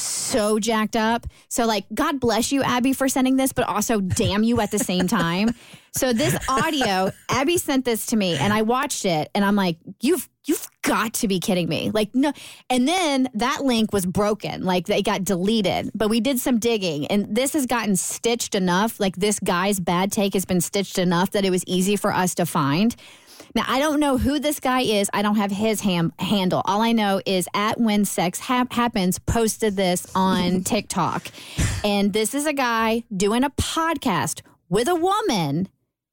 so jacked up. So, like, God bless you, Abby, for sending this, but also damn you at the same time. So this audio, Abby sent this to me, and I watched it, and I'm like, you've got to be kidding me. Like, no. And then that link was broken. Like, it got deleted. But we did some digging, and this has gotten stitched enough. Like, this guy's bad take has been stitched enough that it was easy for us to find. Now, I don't know who this guy is. I don't have his handle. All I know is @WhenSexHappens posted this on TikTok. And this is a guy doing a podcast with a woman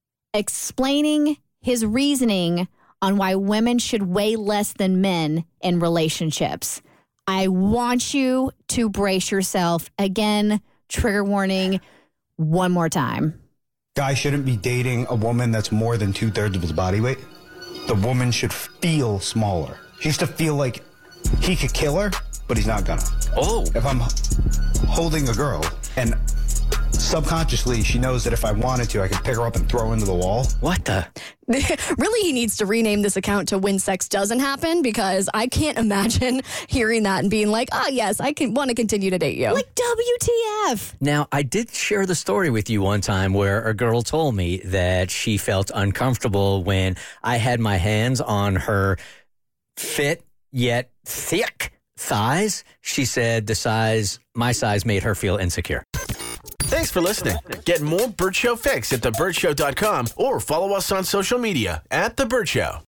explaining his reasoning on why women should weigh less than men in relationships. I want you to brace yourself. Again, trigger warning, one more time. Guy shouldn't be dating a woman that's more than 2/3 of his body weight. The woman should feel smaller. She has to feel like he could kill her, but he's not gonna. Oh. If I'm holding a girl, and subconsciously she knows that if I wanted to, I could pick her up and throw her into the wall. What the? Really, he needs to rename this account to When Sex Doesn't Happen, because I can't imagine hearing that and being like, oh, yes, I want to continue to date you. Like, WTF? Now, I did share the story with you one time where a girl told me that she felt uncomfortable when I had my hands on her fit yet thick thighs. She said my size made her feel insecure. Thanks for listening. Get more Burt Show fix at thebirdshow.com or follow us on social media @The Burt Show.